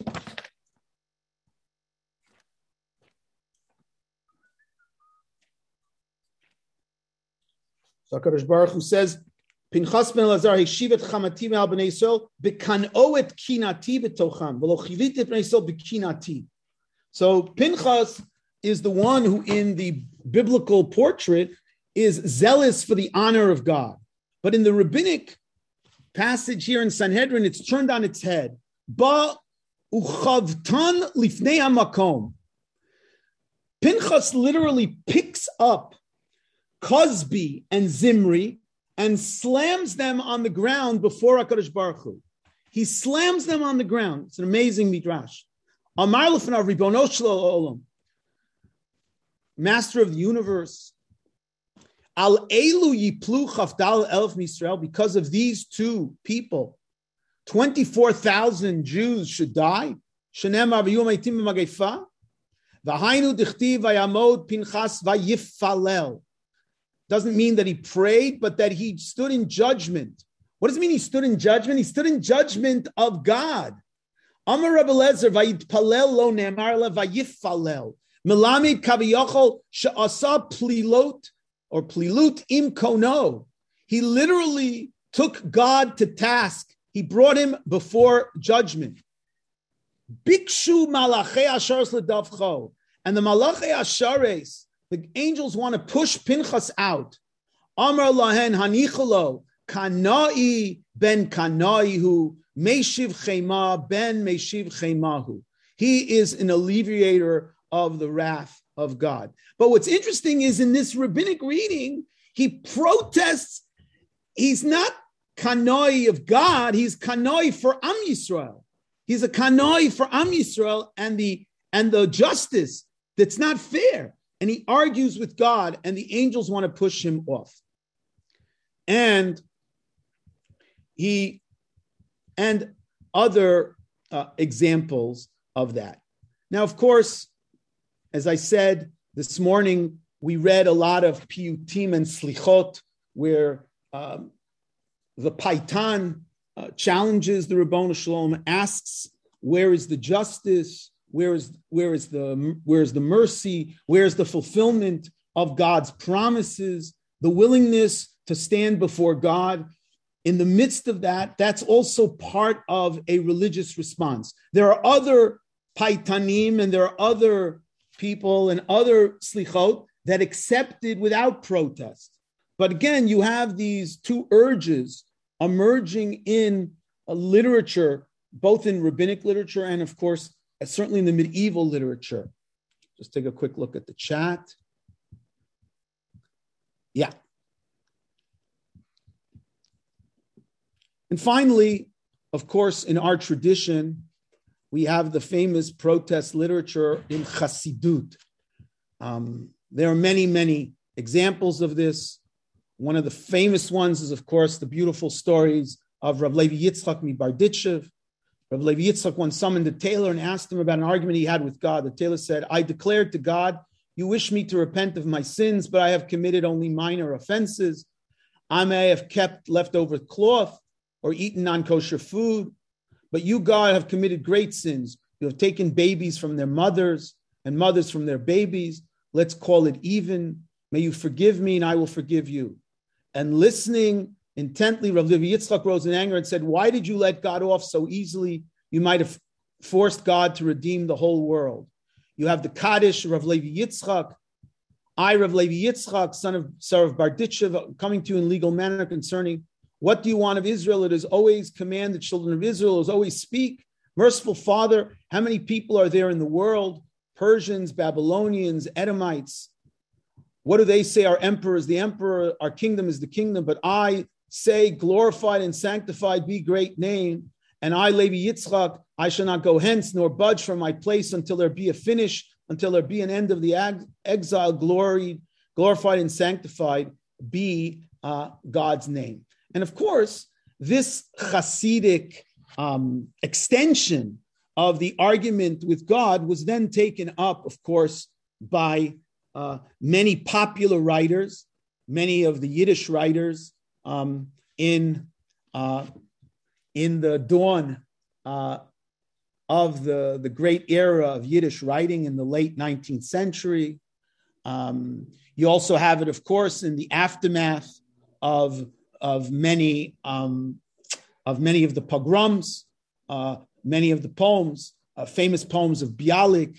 So HaKadosh Baruch Hu says, Pinchas ben Elazar heshiv et chamati me'al b'nei Yisrael b'kan'o et kinati b'tocham v'lo chivit et b'nei Yisrael b'kinati. So Pinchas is the one who, in the biblical portrait, is zealous for the honor of God. But in the rabbinic passage here in Sanhedrin, it's turned on its head. Ba uchavtan lifnei hamakom. Pinchas literally picks up Cosbi and Zimri and slams them on the ground before HaKadosh Baruch Hu. He slams them on the ground. It's an amazing midrash. Amar l'fanav Ribono shel olam, Master of the universe, Al elu yiplu chafdal elf Yisrael, because of these two people, 24,000 Jews should die. Shenemar v'yom haitim b'mageifa, v'hainu dichtiv v'yamod Pinchas v'yifalel. Doesn't mean that he prayed, but that he stood in judgment. What does it mean he stood in judgment? He stood in judgment of God. Amar Rabbi Lezer v'yitpalel lo ne'amar le v'yifalel. Melamid kaviyachol she'asa plilot or plilut im kono. He literally took God to task. He brought him before judgment. Bikshu malachei ashares ledavcho. And the malachei ashares, the angels want to push Pinchas out. Amar lahen hanichalo kanai ben kanaihu meshiv chema ben meshiv chemahu. He is an alleviator of the wrath of God. But what's interesting is in this rabbinic reading, he protests. He's not kanoi of God. He's kanoi for Am Yisrael. He's a kanoi for Am Yisrael and the justice that's not fair. And he argues with God, and the angels want to push him off. And other examples of that. Now, of course, as I said this morning, we read a lot of piyutim and slichot, where the Paitan challenges the Ribono Shel Olam, asks, where is the justice? Where is the mercy? Where is the fulfillment of God's promises? The willingness to stand before God. In the midst of that, that's also part of a religious response. There are other Paitanim and there are other people and other slichot that accepted without protest. But again, you have these two urges emerging in literature, both in rabbinic literature and, of course, certainly in the medieval literature. Just take a quick look at the chat. Yeah. And finally, of course, in our tradition, we have the famous protest literature in Chassidut. There are many, many examples of this. One of the famous ones is, of course, the beautiful stories of Rav Levi Yitzchak Mibarditchev. Rav Levi Yitzchak once summoned a tailor and asked him about an argument he had with God. The tailor said, I declared to God, you wish me to repent of my sins, but I have committed only minor offenses. I may have kept leftover cloth or eaten non-kosher food, but you, God, have committed great sins. You have taken babies from their mothers and mothers from their babies. Let's call it even. May you forgive me and I will forgive you. And listening intently, Rav Levi Yitzchak rose in anger and said, why did you let God off so easily? You might have forced God to redeem the whole world. You have the Kaddish, Rav Levi Yitzchak. I, Rav Levi Yitzchak, son of Barditchev, coming to you in legal manner concerning what do you want of Israel? It is always command the children of Israel, it is always speak. Merciful Father, how many people are there in the world? Persians, Babylonians, Edomites. What do they say? Our emperor is the emperor, our kingdom is the kingdom. But I say, glorified and sanctified be great name. And I, Levi Yitzchak, I shall not go hence nor budge from my place until there be a finish, until there be an end of the exile, glorified and sanctified be God's name. And of course, this Hasidic extension of the argument with God was then taken up, of course, by many popular writers, many of the Yiddish writers in the dawn of the great era of Yiddish writing in the late 19th century. You also have it, of course, in the aftermath of many of the pogroms, many of the poems, famous poems of Bialik,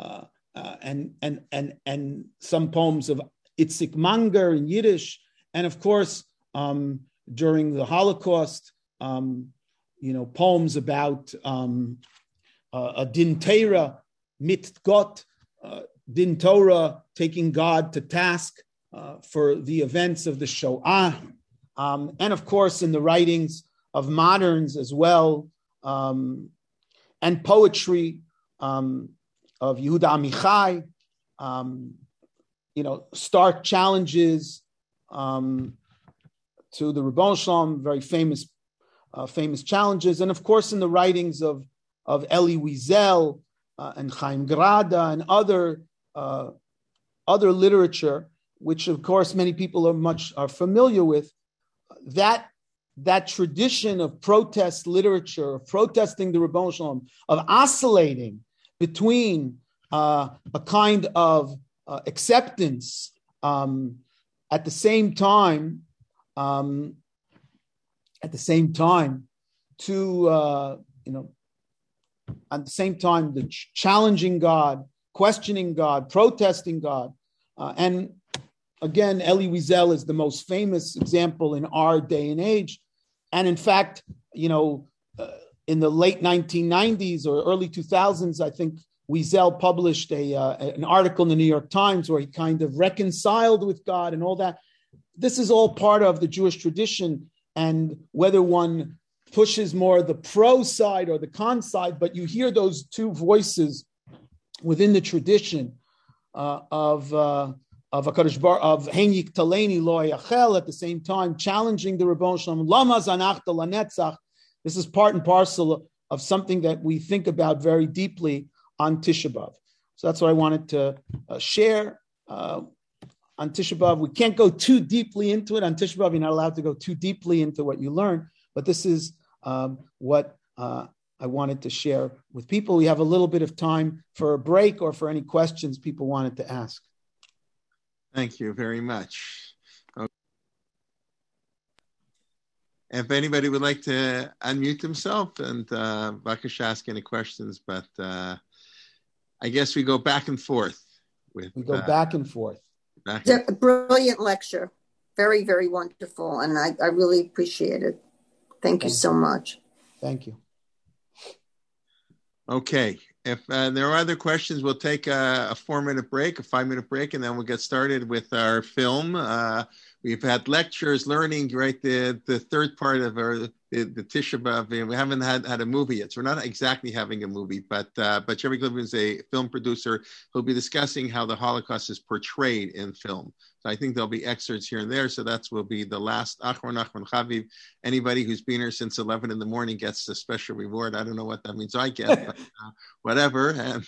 and some poems of Itzik Manger in Yiddish, and of course during the Holocaust, poems about a Din Torah, mit Gott, Din Torah, taking God to task for the events of the Shoah, and of course in the writings of moderns as well, and poetry of Yehuda Amichai, stark challenges to the Ribbon Shalom, very famous challenges, and of course in the writings of Elie Wiesel and Chaim Grada and other literature, which of course many people are familiar with. That tradition of protest literature, of protesting the Ribbon Shalom, of oscillating between a kind of acceptance at the same time the challenging God, questioning God, protesting God, and again, Elie Wiesel is the most famous example in our day and age. And in fact, in the late 1990s or early 2000s, I think Wiesel published an article in the New York Times where he kind of reconciled with God and all that. This is all part of the Jewish tradition, and whether one pushes more the pro side or the con side, but you hear those two voices within the tradition of HaKadosh Baruch of Henyik Taleni Lo Yachel, at the same time challenging the Ribbon Shalom. Lama Zanachta Lanetzach. This is part and parcel of something that we think about very deeply on Tisha B'Av. So that's what I wanted to share on Tisha B'Av. We can't go too deeply into it on Tisha B'Av. You're not allowed to go too deeply into what you learn, but this is what I wanted to share with people. We have a little bit of time for a break or for any questions people wanted to ask. Thank you very much. Okay. If anybody would like to unmute himself and Bakash ask any questions, but I guess we go back and forth. We go back and forth. It's a brilliant lecture. Very, very wonderful. And I really appreciate it. Thank you so much. Thank you. Okay. If there are other questions, we'll take a 4-minute break, a 5-minute break, and then we'll get started with our film. We've had lectures, learning, right? The third part of the Tisha B'Av. We haven't had a movie yet, so we're not exactly having a movie. But Jerry Glibin is a film producer who'll be discussing how the Holocaust is portrayed in film. So I think there'll be excerpts here and there. So that will be the last Achron Chaviv. Anybody who's been here since 11 in the morning gets a special reward. I don't know what that means. I get, but, whatever. And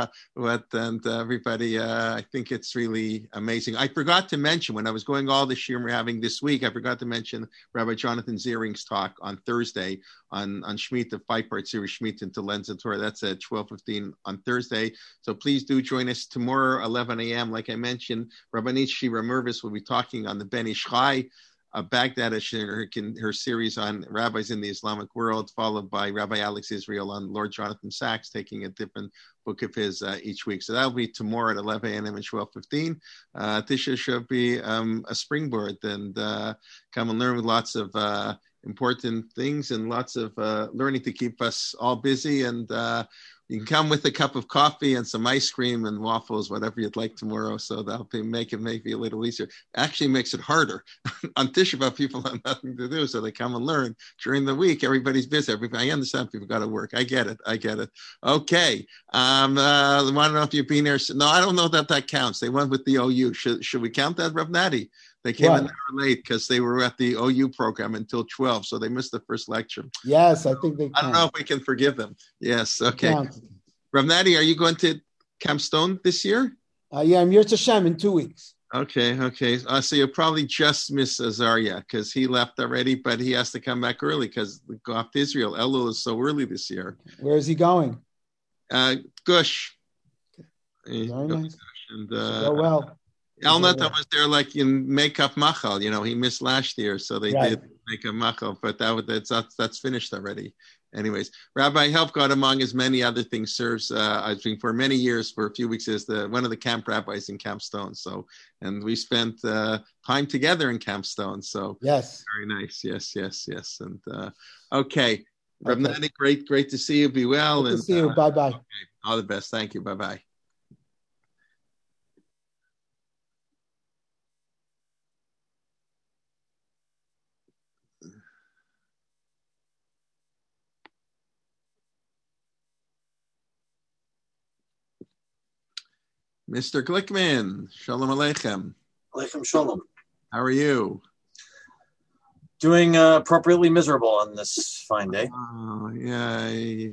everybody, I think it's really amazing. I forgot to mention when I was going all the shiur we're having this week, I forgot to mention Rabbi Jonathan Ziering's talk on Thursday on Shemitah, 5-part series Shemitah into Lens of Torah. That's at 12:15 on Thursday. So please do join us tomorrow, 11 a.m. Like I mentioned, Rabbanit Shira Mervis will be talking on the Ben Ish Chai, Baghdad, her series on rabbis in the Islamic world, followed by Rabbi Alex Israel on Lord Jonathan Sacks, taking a different book of his each week. So that'll be tomorrow at 11 a.m. and 12:15. Tisha should be a springboard, and come and learn with lots of important things and lots of learning to keep us all busy. And you can come with a cup of coffee and some ice cream and waffles, whatever you'd like tomorrow. So that'll make it maybe a little easier. Actually makes it harder. On Tisha B'Av, people have nothing to do, so they come and learn. During the week, everybody's busy. I understand people got to work. I get it. Okay. I don't know if you've been there. No, I don't know that counts. They went with the OU. Should we count that, Rav Nati? They came an hour late because they were at the OU program until 12, so they missed the first lecture. Yes, I think they can. I don't know if we can forgive them. Yes, okay. Rav Nati, are you going to Camp Stone this year? Yeah, I'm Yirtzeh Hashem in 2 weeks. Okay. So you'll probably just miss Azaria because he left already, but he has to come back early because we go off to Israel. Elul is so early this year. Where is he going? Gush. Very nice. And, go well. Elnathan was there like in makeup machal, he missed last year, so they did make a machal, but that's finished already. Anyways, Rabbi Helfgott, among his many other things, serves I think for many years, for a few weeks, as one of the camp rabbis in Camp Stone. So, and we spent time together in Camp Stone. So yes, very nice. Yes. And okay, Rabbi Nani, great to see you. Be well. Good to see you. Bye. Okay. All the best. Thank you. Bye. Mr. Glickman, Shalom Aleichem. Aleichem Shalom. How are you? Doing appropriately miserable on this fine day. Oh, yeah.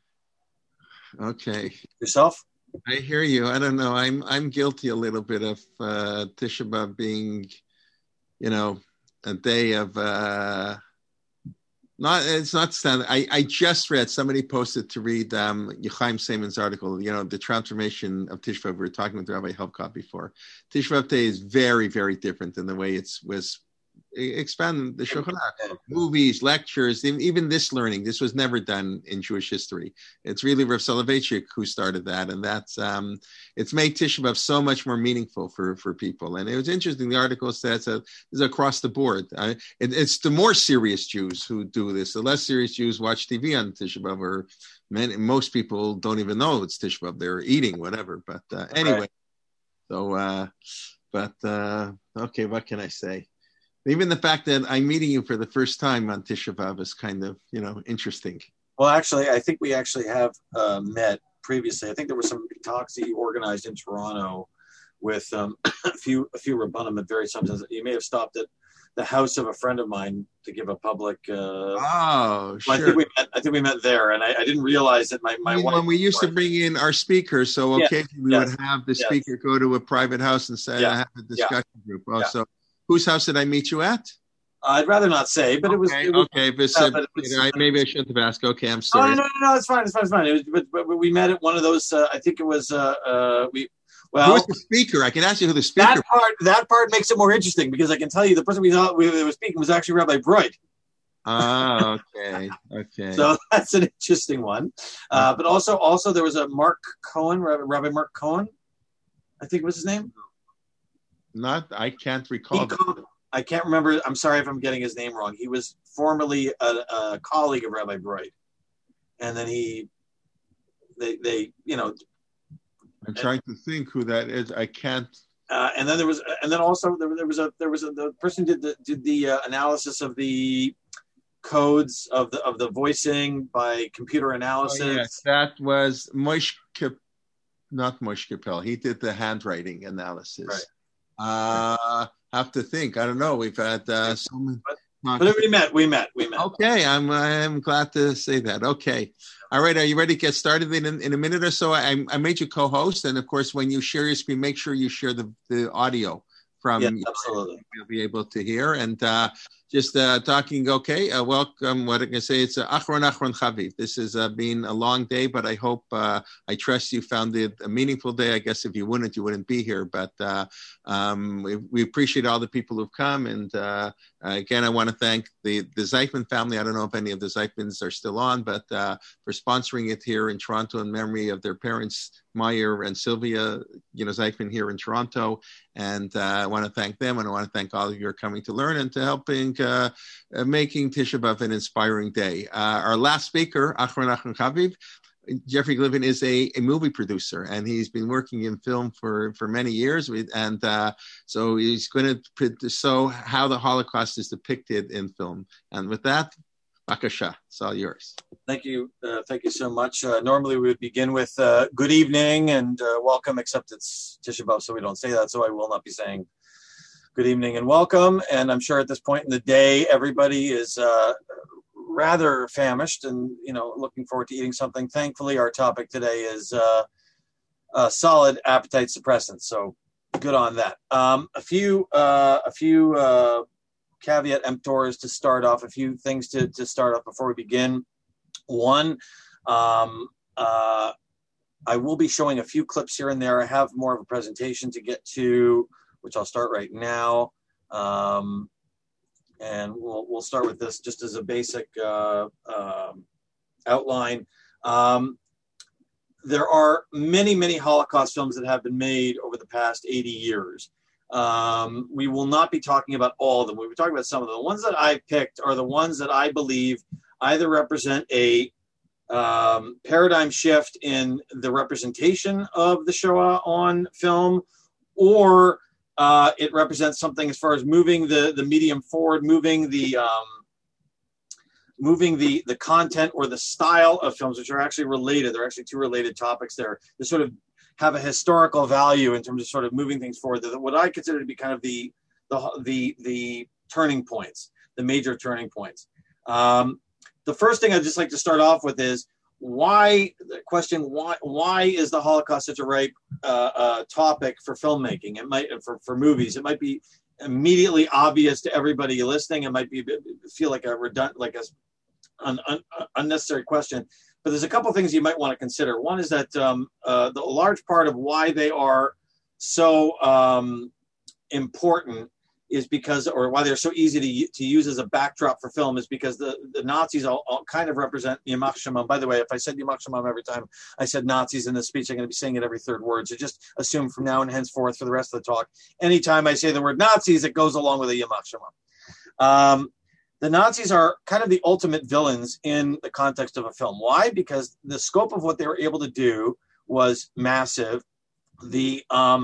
Okay. Yourself? I hear you. I don't know. I'm guilty a little bit of Tisha B'Av being, a day of it's not standard. I just read, somebody posted to read Yechaim Seiman's article, the transformation of Tisha B'Av. We were talking with Rabbi Helfgott before. Tisha B'Av Day is very, very different than the way it was expand the Shulchan Aruch, movies, lectures, even this learning. This was never done in Jewish history. It's really Rav Soloveitchik who started that, and that's it's made Tisha B'Av so much more meaningful for people. And it was interesting. The article says this is across the board. It's the more serious Jews who do this. The less serious Jews watch TV on Tisha B'Av, or most people don't even know it's Tisha B'Av. They're eating whatever. But anyway, so okay, what can I say? Even the fact that I'm meeting you for the first time on Tisha B'Av is kind of, interesting. Well, actually, I think we actually have met previously. I think there were some talks that you organized in Toronto with a few Rabbanim at various times. You may have stopped at the house of a friend of mine to give a public. Sure. I think we met there, and I didn't realize that my wife. When we used to bring in our speakers, so occasionally we would have the speaker go to a private house and say, "I have a discussion group." Also. Whose house did I meet you at? I'd rather not say, but okay. Maybe I shouldn't have asked. Okay, I'm sorry. No, it's fine. It's fine. But we met at one of those. I think it was. Who's the speaker? I can ask you who the speaker. That part makes it more interesting because I can tell you the person we thought we were speaking was actually Rabbi Broid. Oh, okay. So that's an interesting one. But also there was a Mark Cohen, Rabbi Mark Cohen, I think was his name. I can't recall. I can't remember. I'm sorry if I'm getting his name wrong. He was formerly a colleague of Rabbi Broid, and then they I'm trying to think who that is. I can't. And then there was the person who did the analysis of the codes of the voicing by computer analysis. Oh, yes, that was not Moshe Capel. He did the handwriting analysis. Right. Have to think. I don't know. We've had so many. But we met. Okay, I'm glad to say that. Okay, all right. Are you ready to get started in a minute or so? I made you co-host, and of course, when you share your screen, make sure you share the audio from. Yeah, absolutely. You'll be able to hear and. Just talking, okay, welcome, what I can say, it's Achron Chaviv. This has been a long day, but I hope, I trust you found it a meaningful day. I guess if you wouldn't be here, but we appreciate all the people who've come. And again, I want to thank the Zeitman family. I don't know if any of the Zeitmans are still on, but for sponsoring it here in Toronto in memory of their parents, Meyer and Sylvia, Zeitman here in Toronto. And I want to thank them, and I want to thank all of you who are coming to learn and to helping making Tisha B'Av an inspiring day. Our last speaker, Achron Chaviv, Jeffrey Glivin is a movie producer, and he's been working in film for many years. So he's going to show how the Holocaust is depicted in film. And with that, Bakasha, it's all yours. Thank you. Thank you so much. Normally we would begin with good evening and welcome, except it's Tisha B'Av, so we don't say that. So I will not be saying good evening and welcome. And I'm sure at this point in the day, everybody is rather famished and, looking forward to eating something. Thankfully, our topic today is solid appetite suppressants. So good on that. A few caveat emptors to start off, a few things to start off before we begin. One, I will be showing a few clips here and there. I have more of a presentation to get to, which I'll start right now. And we'll start with this just as a basic outline. There are many Holocaust films that have been made over the past 80 years. We will not be talking about all of them. We'll be talking about some of them. The ones that I picked are the ones that I believe either represent a paradigm shift in the representation of the Shoah on film, or it represents something as far as moving the medium forward, moving the content or the style of films, which are actually related. They're actually two related topics there. They're sort of have a historical value in terms of sort of moving things forward. What I consider to be kind of the turning points, the major turning points. The first thing I'd just like to start off with is why is the Holocaust such a ripe topic for filmmaking? It might for movies. It might be immediately obvious to everybody listening. It might feel like an unnecessary question. But there's a couple of things you might want to consider. One is that the large part of why they are so important is because, or why they're so easy to use as a backdrop for film, is because the Nazis all kind of represent Yamach Shemam. By the way, if I said Yamach Shemam every time I said Nazis in this speech, I'm going to be saying it every third word. So just assume from now and henceforth for the rest of the talk, anytime I say the word Nazis, it goes along with a Yamach Shemam. The Nazis are kind of the ultimate villains in the context of a film. Why? Because the scope of what they were able to do was massive. The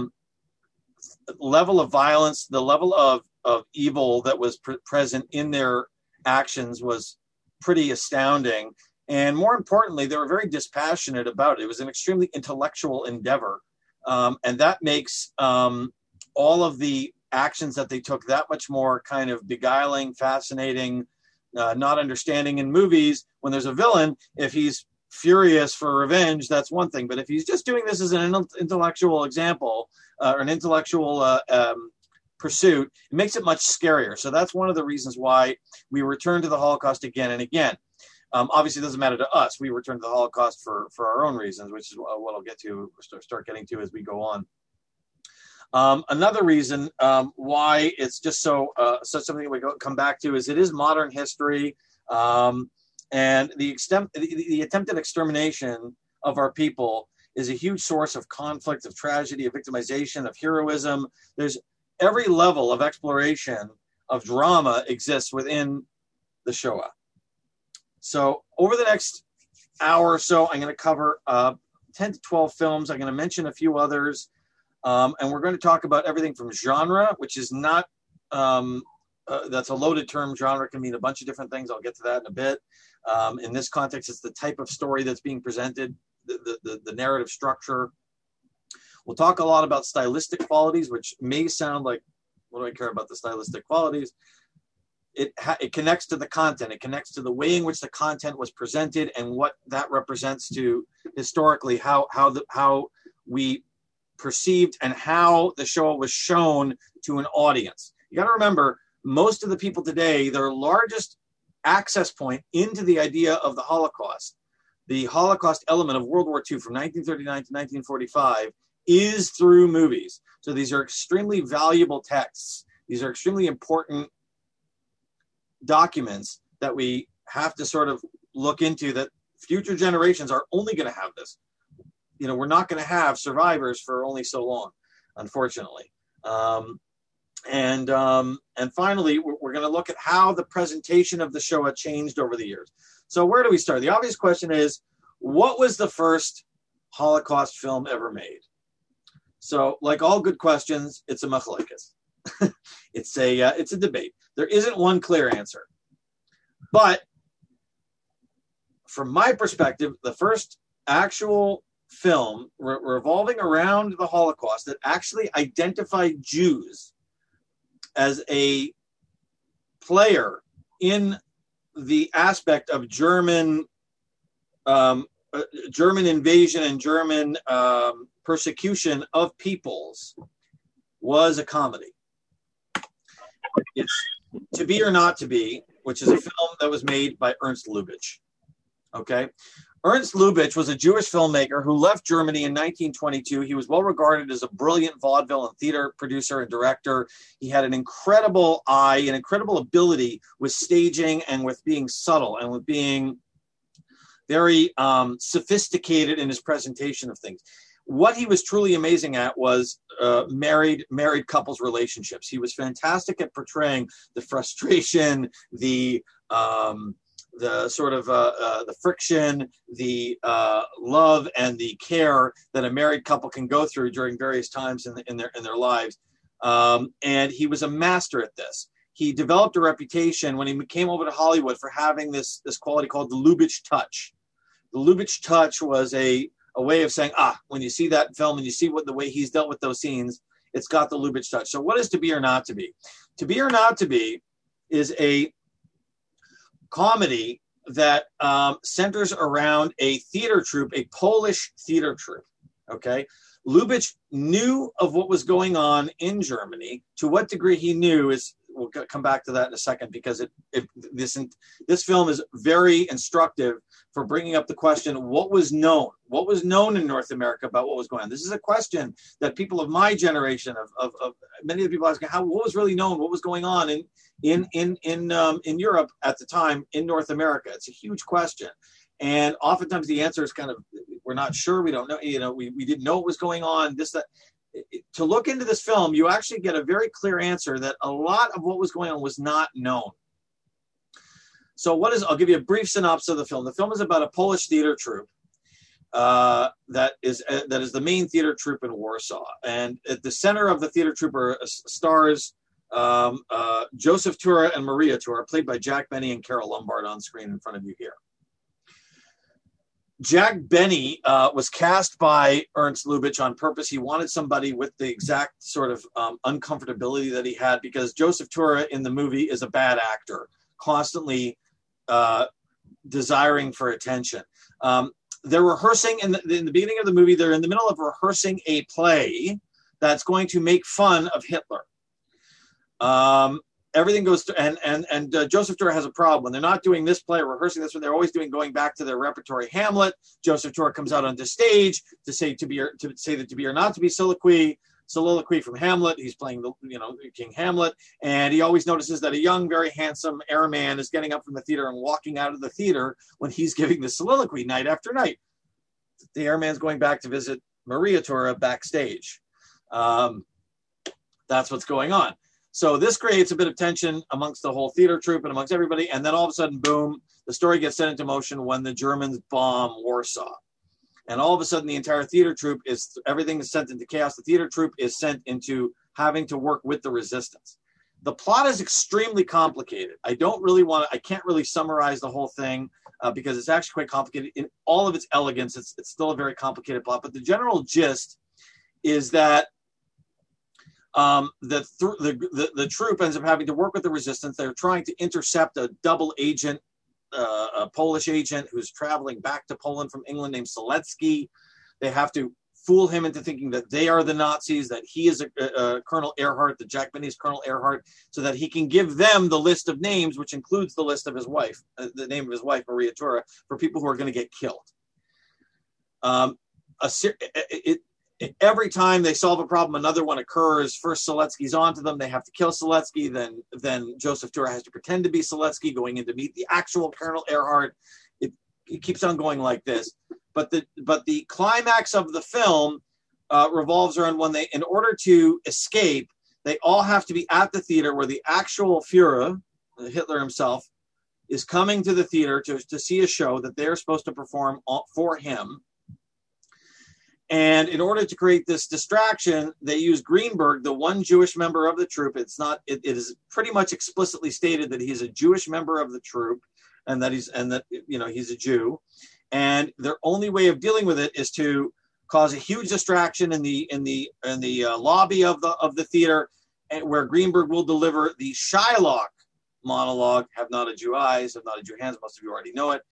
level of violence, the level of evil that was present in their actions was pretty astounding. And more importantly, they were very dispassionate about it. It was an extremely intellectual endeavor. And that makes all of the actions that they took that much more kind of beguiling, fascinating, not understanding. In movies, when there's a villain, if he's furious for revenge, that's one thing. But if he's just doing this as an intellectual example, or an intellectual pursuit, it makes it much scarier. So that's one of the reasons why we return to the Holocaust again and again. Obviously, it doesn't matter to us. We return to the Holocaust for our own reasons, which is what I'll get to, start getting to as we go on. Another reason why it's just such something we come back to is it is modern history, and the attempted extermination of our people is a huge source of conflict, of tragedy, of victimization, of heroism. There's every level of exploration of drama exists within the Shoah. So over the next hour or so, I'm going to cover 10 to 12 films. I'm going to mention a few others. And we're going to talk about everything from genre, which is not, that's a loaded term. Genre can mean a bunch of different things. I'll get to that in a bit. In this context, it's the type of story that's being presented, the narrative structure. We'll talk a lot about stylistic qualities, which may sound like, what do I care about the stylistic qualities? It connects to the content. It connects to the way in which the content was presented and what that represents to historically how we perceived and how the show was shown to an audience. You got to remember, most of the people today, their largest access point into the idea of the Holocaust, the Holocaust element of World War II from 1939 to 1945, is through movies. So these are extremely valuable texts. These are extremely important documents that we have to sort of look into, that future generations are only going to have this. You know, we're not going to have survivors for only so long, unfortunately. And finally, we're going to look at how the presentation of the Shoah changed over the years. So where do we start? The obvious question is, what was the first Holocaust film ever made? So, like all good questions, it's a machlekes. It's a debate. There isn't one clear answer. But from my perspective, the first actual film revolving around the Holocaust that actually identified Jews as a player in the aspect of German invasion and German persecution of peoples was a comedy. It's To Be or Not to Be, which is a film that was made by Ernst Lubitsch. Okay. Ernst Lubitsch was a Jewish filmmaker who left Germany in 1922. He was well regarded as a brilliant vaudeville and theater producer and director. He had an incredible eye, an incredible ability with staging and with being subtle and with being very sophisticated in his presentation of things. What he was truly amazing at was married couples relationships. He was fantastic at portraying the frustration, the sort of the friction, the love, and the care that a married couple can go through during various times in their lives. And he was a master at this. He developed a reputation when he came over to Hollywood for having this quality called the Lubitsch touch. The Lubitsch touch was a a way of saying, when you see that film and you see the way he's dealt with those scenes, it's got the Lubitsch touch. So what is To Be or Not to Be? To Be or Not to Be is a comedy that centers around a theater troupe, a Polish theater troupe, okay? Lubitsch knew of what was going on in Germany. To what degree he knew is, we'll come back to that in a second, because this film is very instructive for bringing up the question, what was known in North America about what was going on? This is a question that people of my generation, of many of the people asking, what was really known, what was going on in Europe at the time, in North America? It's a huge question. And oftentimes the answer is kind of, we're not sure, we don't know, we didn't know what was going on, this, that. To look into this film, you actually get a very clear answer that a lot of what was going on was not known. So I'll give you a brief synopsis of the film. The film is about a Polish theater troupe that is the main theater troupe in Warsaw. And at the center of the theater troupe stars Joseph Tura and Maria Tura, played by Jack Benny and Carol Lombard on screen in front of you here. Jack Benny was cast by Ernst Lubitsch on purpose. He wanted somebody with the exact sort of uncomfortability that he had, because Joseph Tura in the movie is a bad actor, constantly desiring for attention. They're rehearsing in the beginning of the movie. They're in the middle of rehearsing a play that's going to make fun of Hitler. Everything goes to, and Joseph Tura has a problem. When they're not doing this play or rehearsing this one, they're always going back to their repertory Hamlet. Joseph Tura comes out onto stage to say To Be or Not to Be soliloquy from Hamlet. He's playing King Hamlet, and he always notices that a young, very handsome airman is getting up from the theater and walking out of the theater when he's giving the soliloquy night after night. The airman's going back to visit Maria Tura backstage. That's what's going on. So this creates a bit of tension amongst the whole theater troupe and amongst everybody. And then all of a sudden, boom, the story gets set into motion when the Germans bomb Warsaw. And all of a sudden, the entire theater troupe everything is sent into chaos. The theater troupe is sent into having to work with the resistance. The plot is extremely complicated. I can't really summarize the whole thing because it's actually quite complicated. In all of its elegance, it's still a very complicated plot. But the general gist is that the troupe ends up having to work with the resistance. They're trying to intercept a double agent, a Polish agent who's traveling back to Poland from England named Selecki. They have to fool him into thinking that they are the Nazis, that he is Colonel Ehrhardt, that Jack Benny is Colonel Ehrhardt, so that he can give them the list of names, which includes the list of his wife, the name of his wife, Maria Tura, for people who are going to get killed. Every time they solve a problem, another one occurs. First, Selecki's onto them. They have to kill Selecki. Then Joseph Tura has to pretend to be Selecki, going in to meet the actual Colonel Ehrhardt. It keeps on going like this. But the climax of the film revolves around when in order to escape, they all have to be at the theater where the actual Führer, Hitler himself, is coming to the theater to see a show that they're supposed to perform for him. And in order to create this distraction, they use Greenberg, the one Jewish member of the troupe. It is pretty much explicitly stated that he's a Jewish member of the troupe, and that he's a Jew. And their only way of dealing with it is to cause a huge distraction in the lobby of the theater, where Greenberg will deliver the Shylock monologue, "Have not a Jew eyes, have not a Jew hands." Most of you already know it.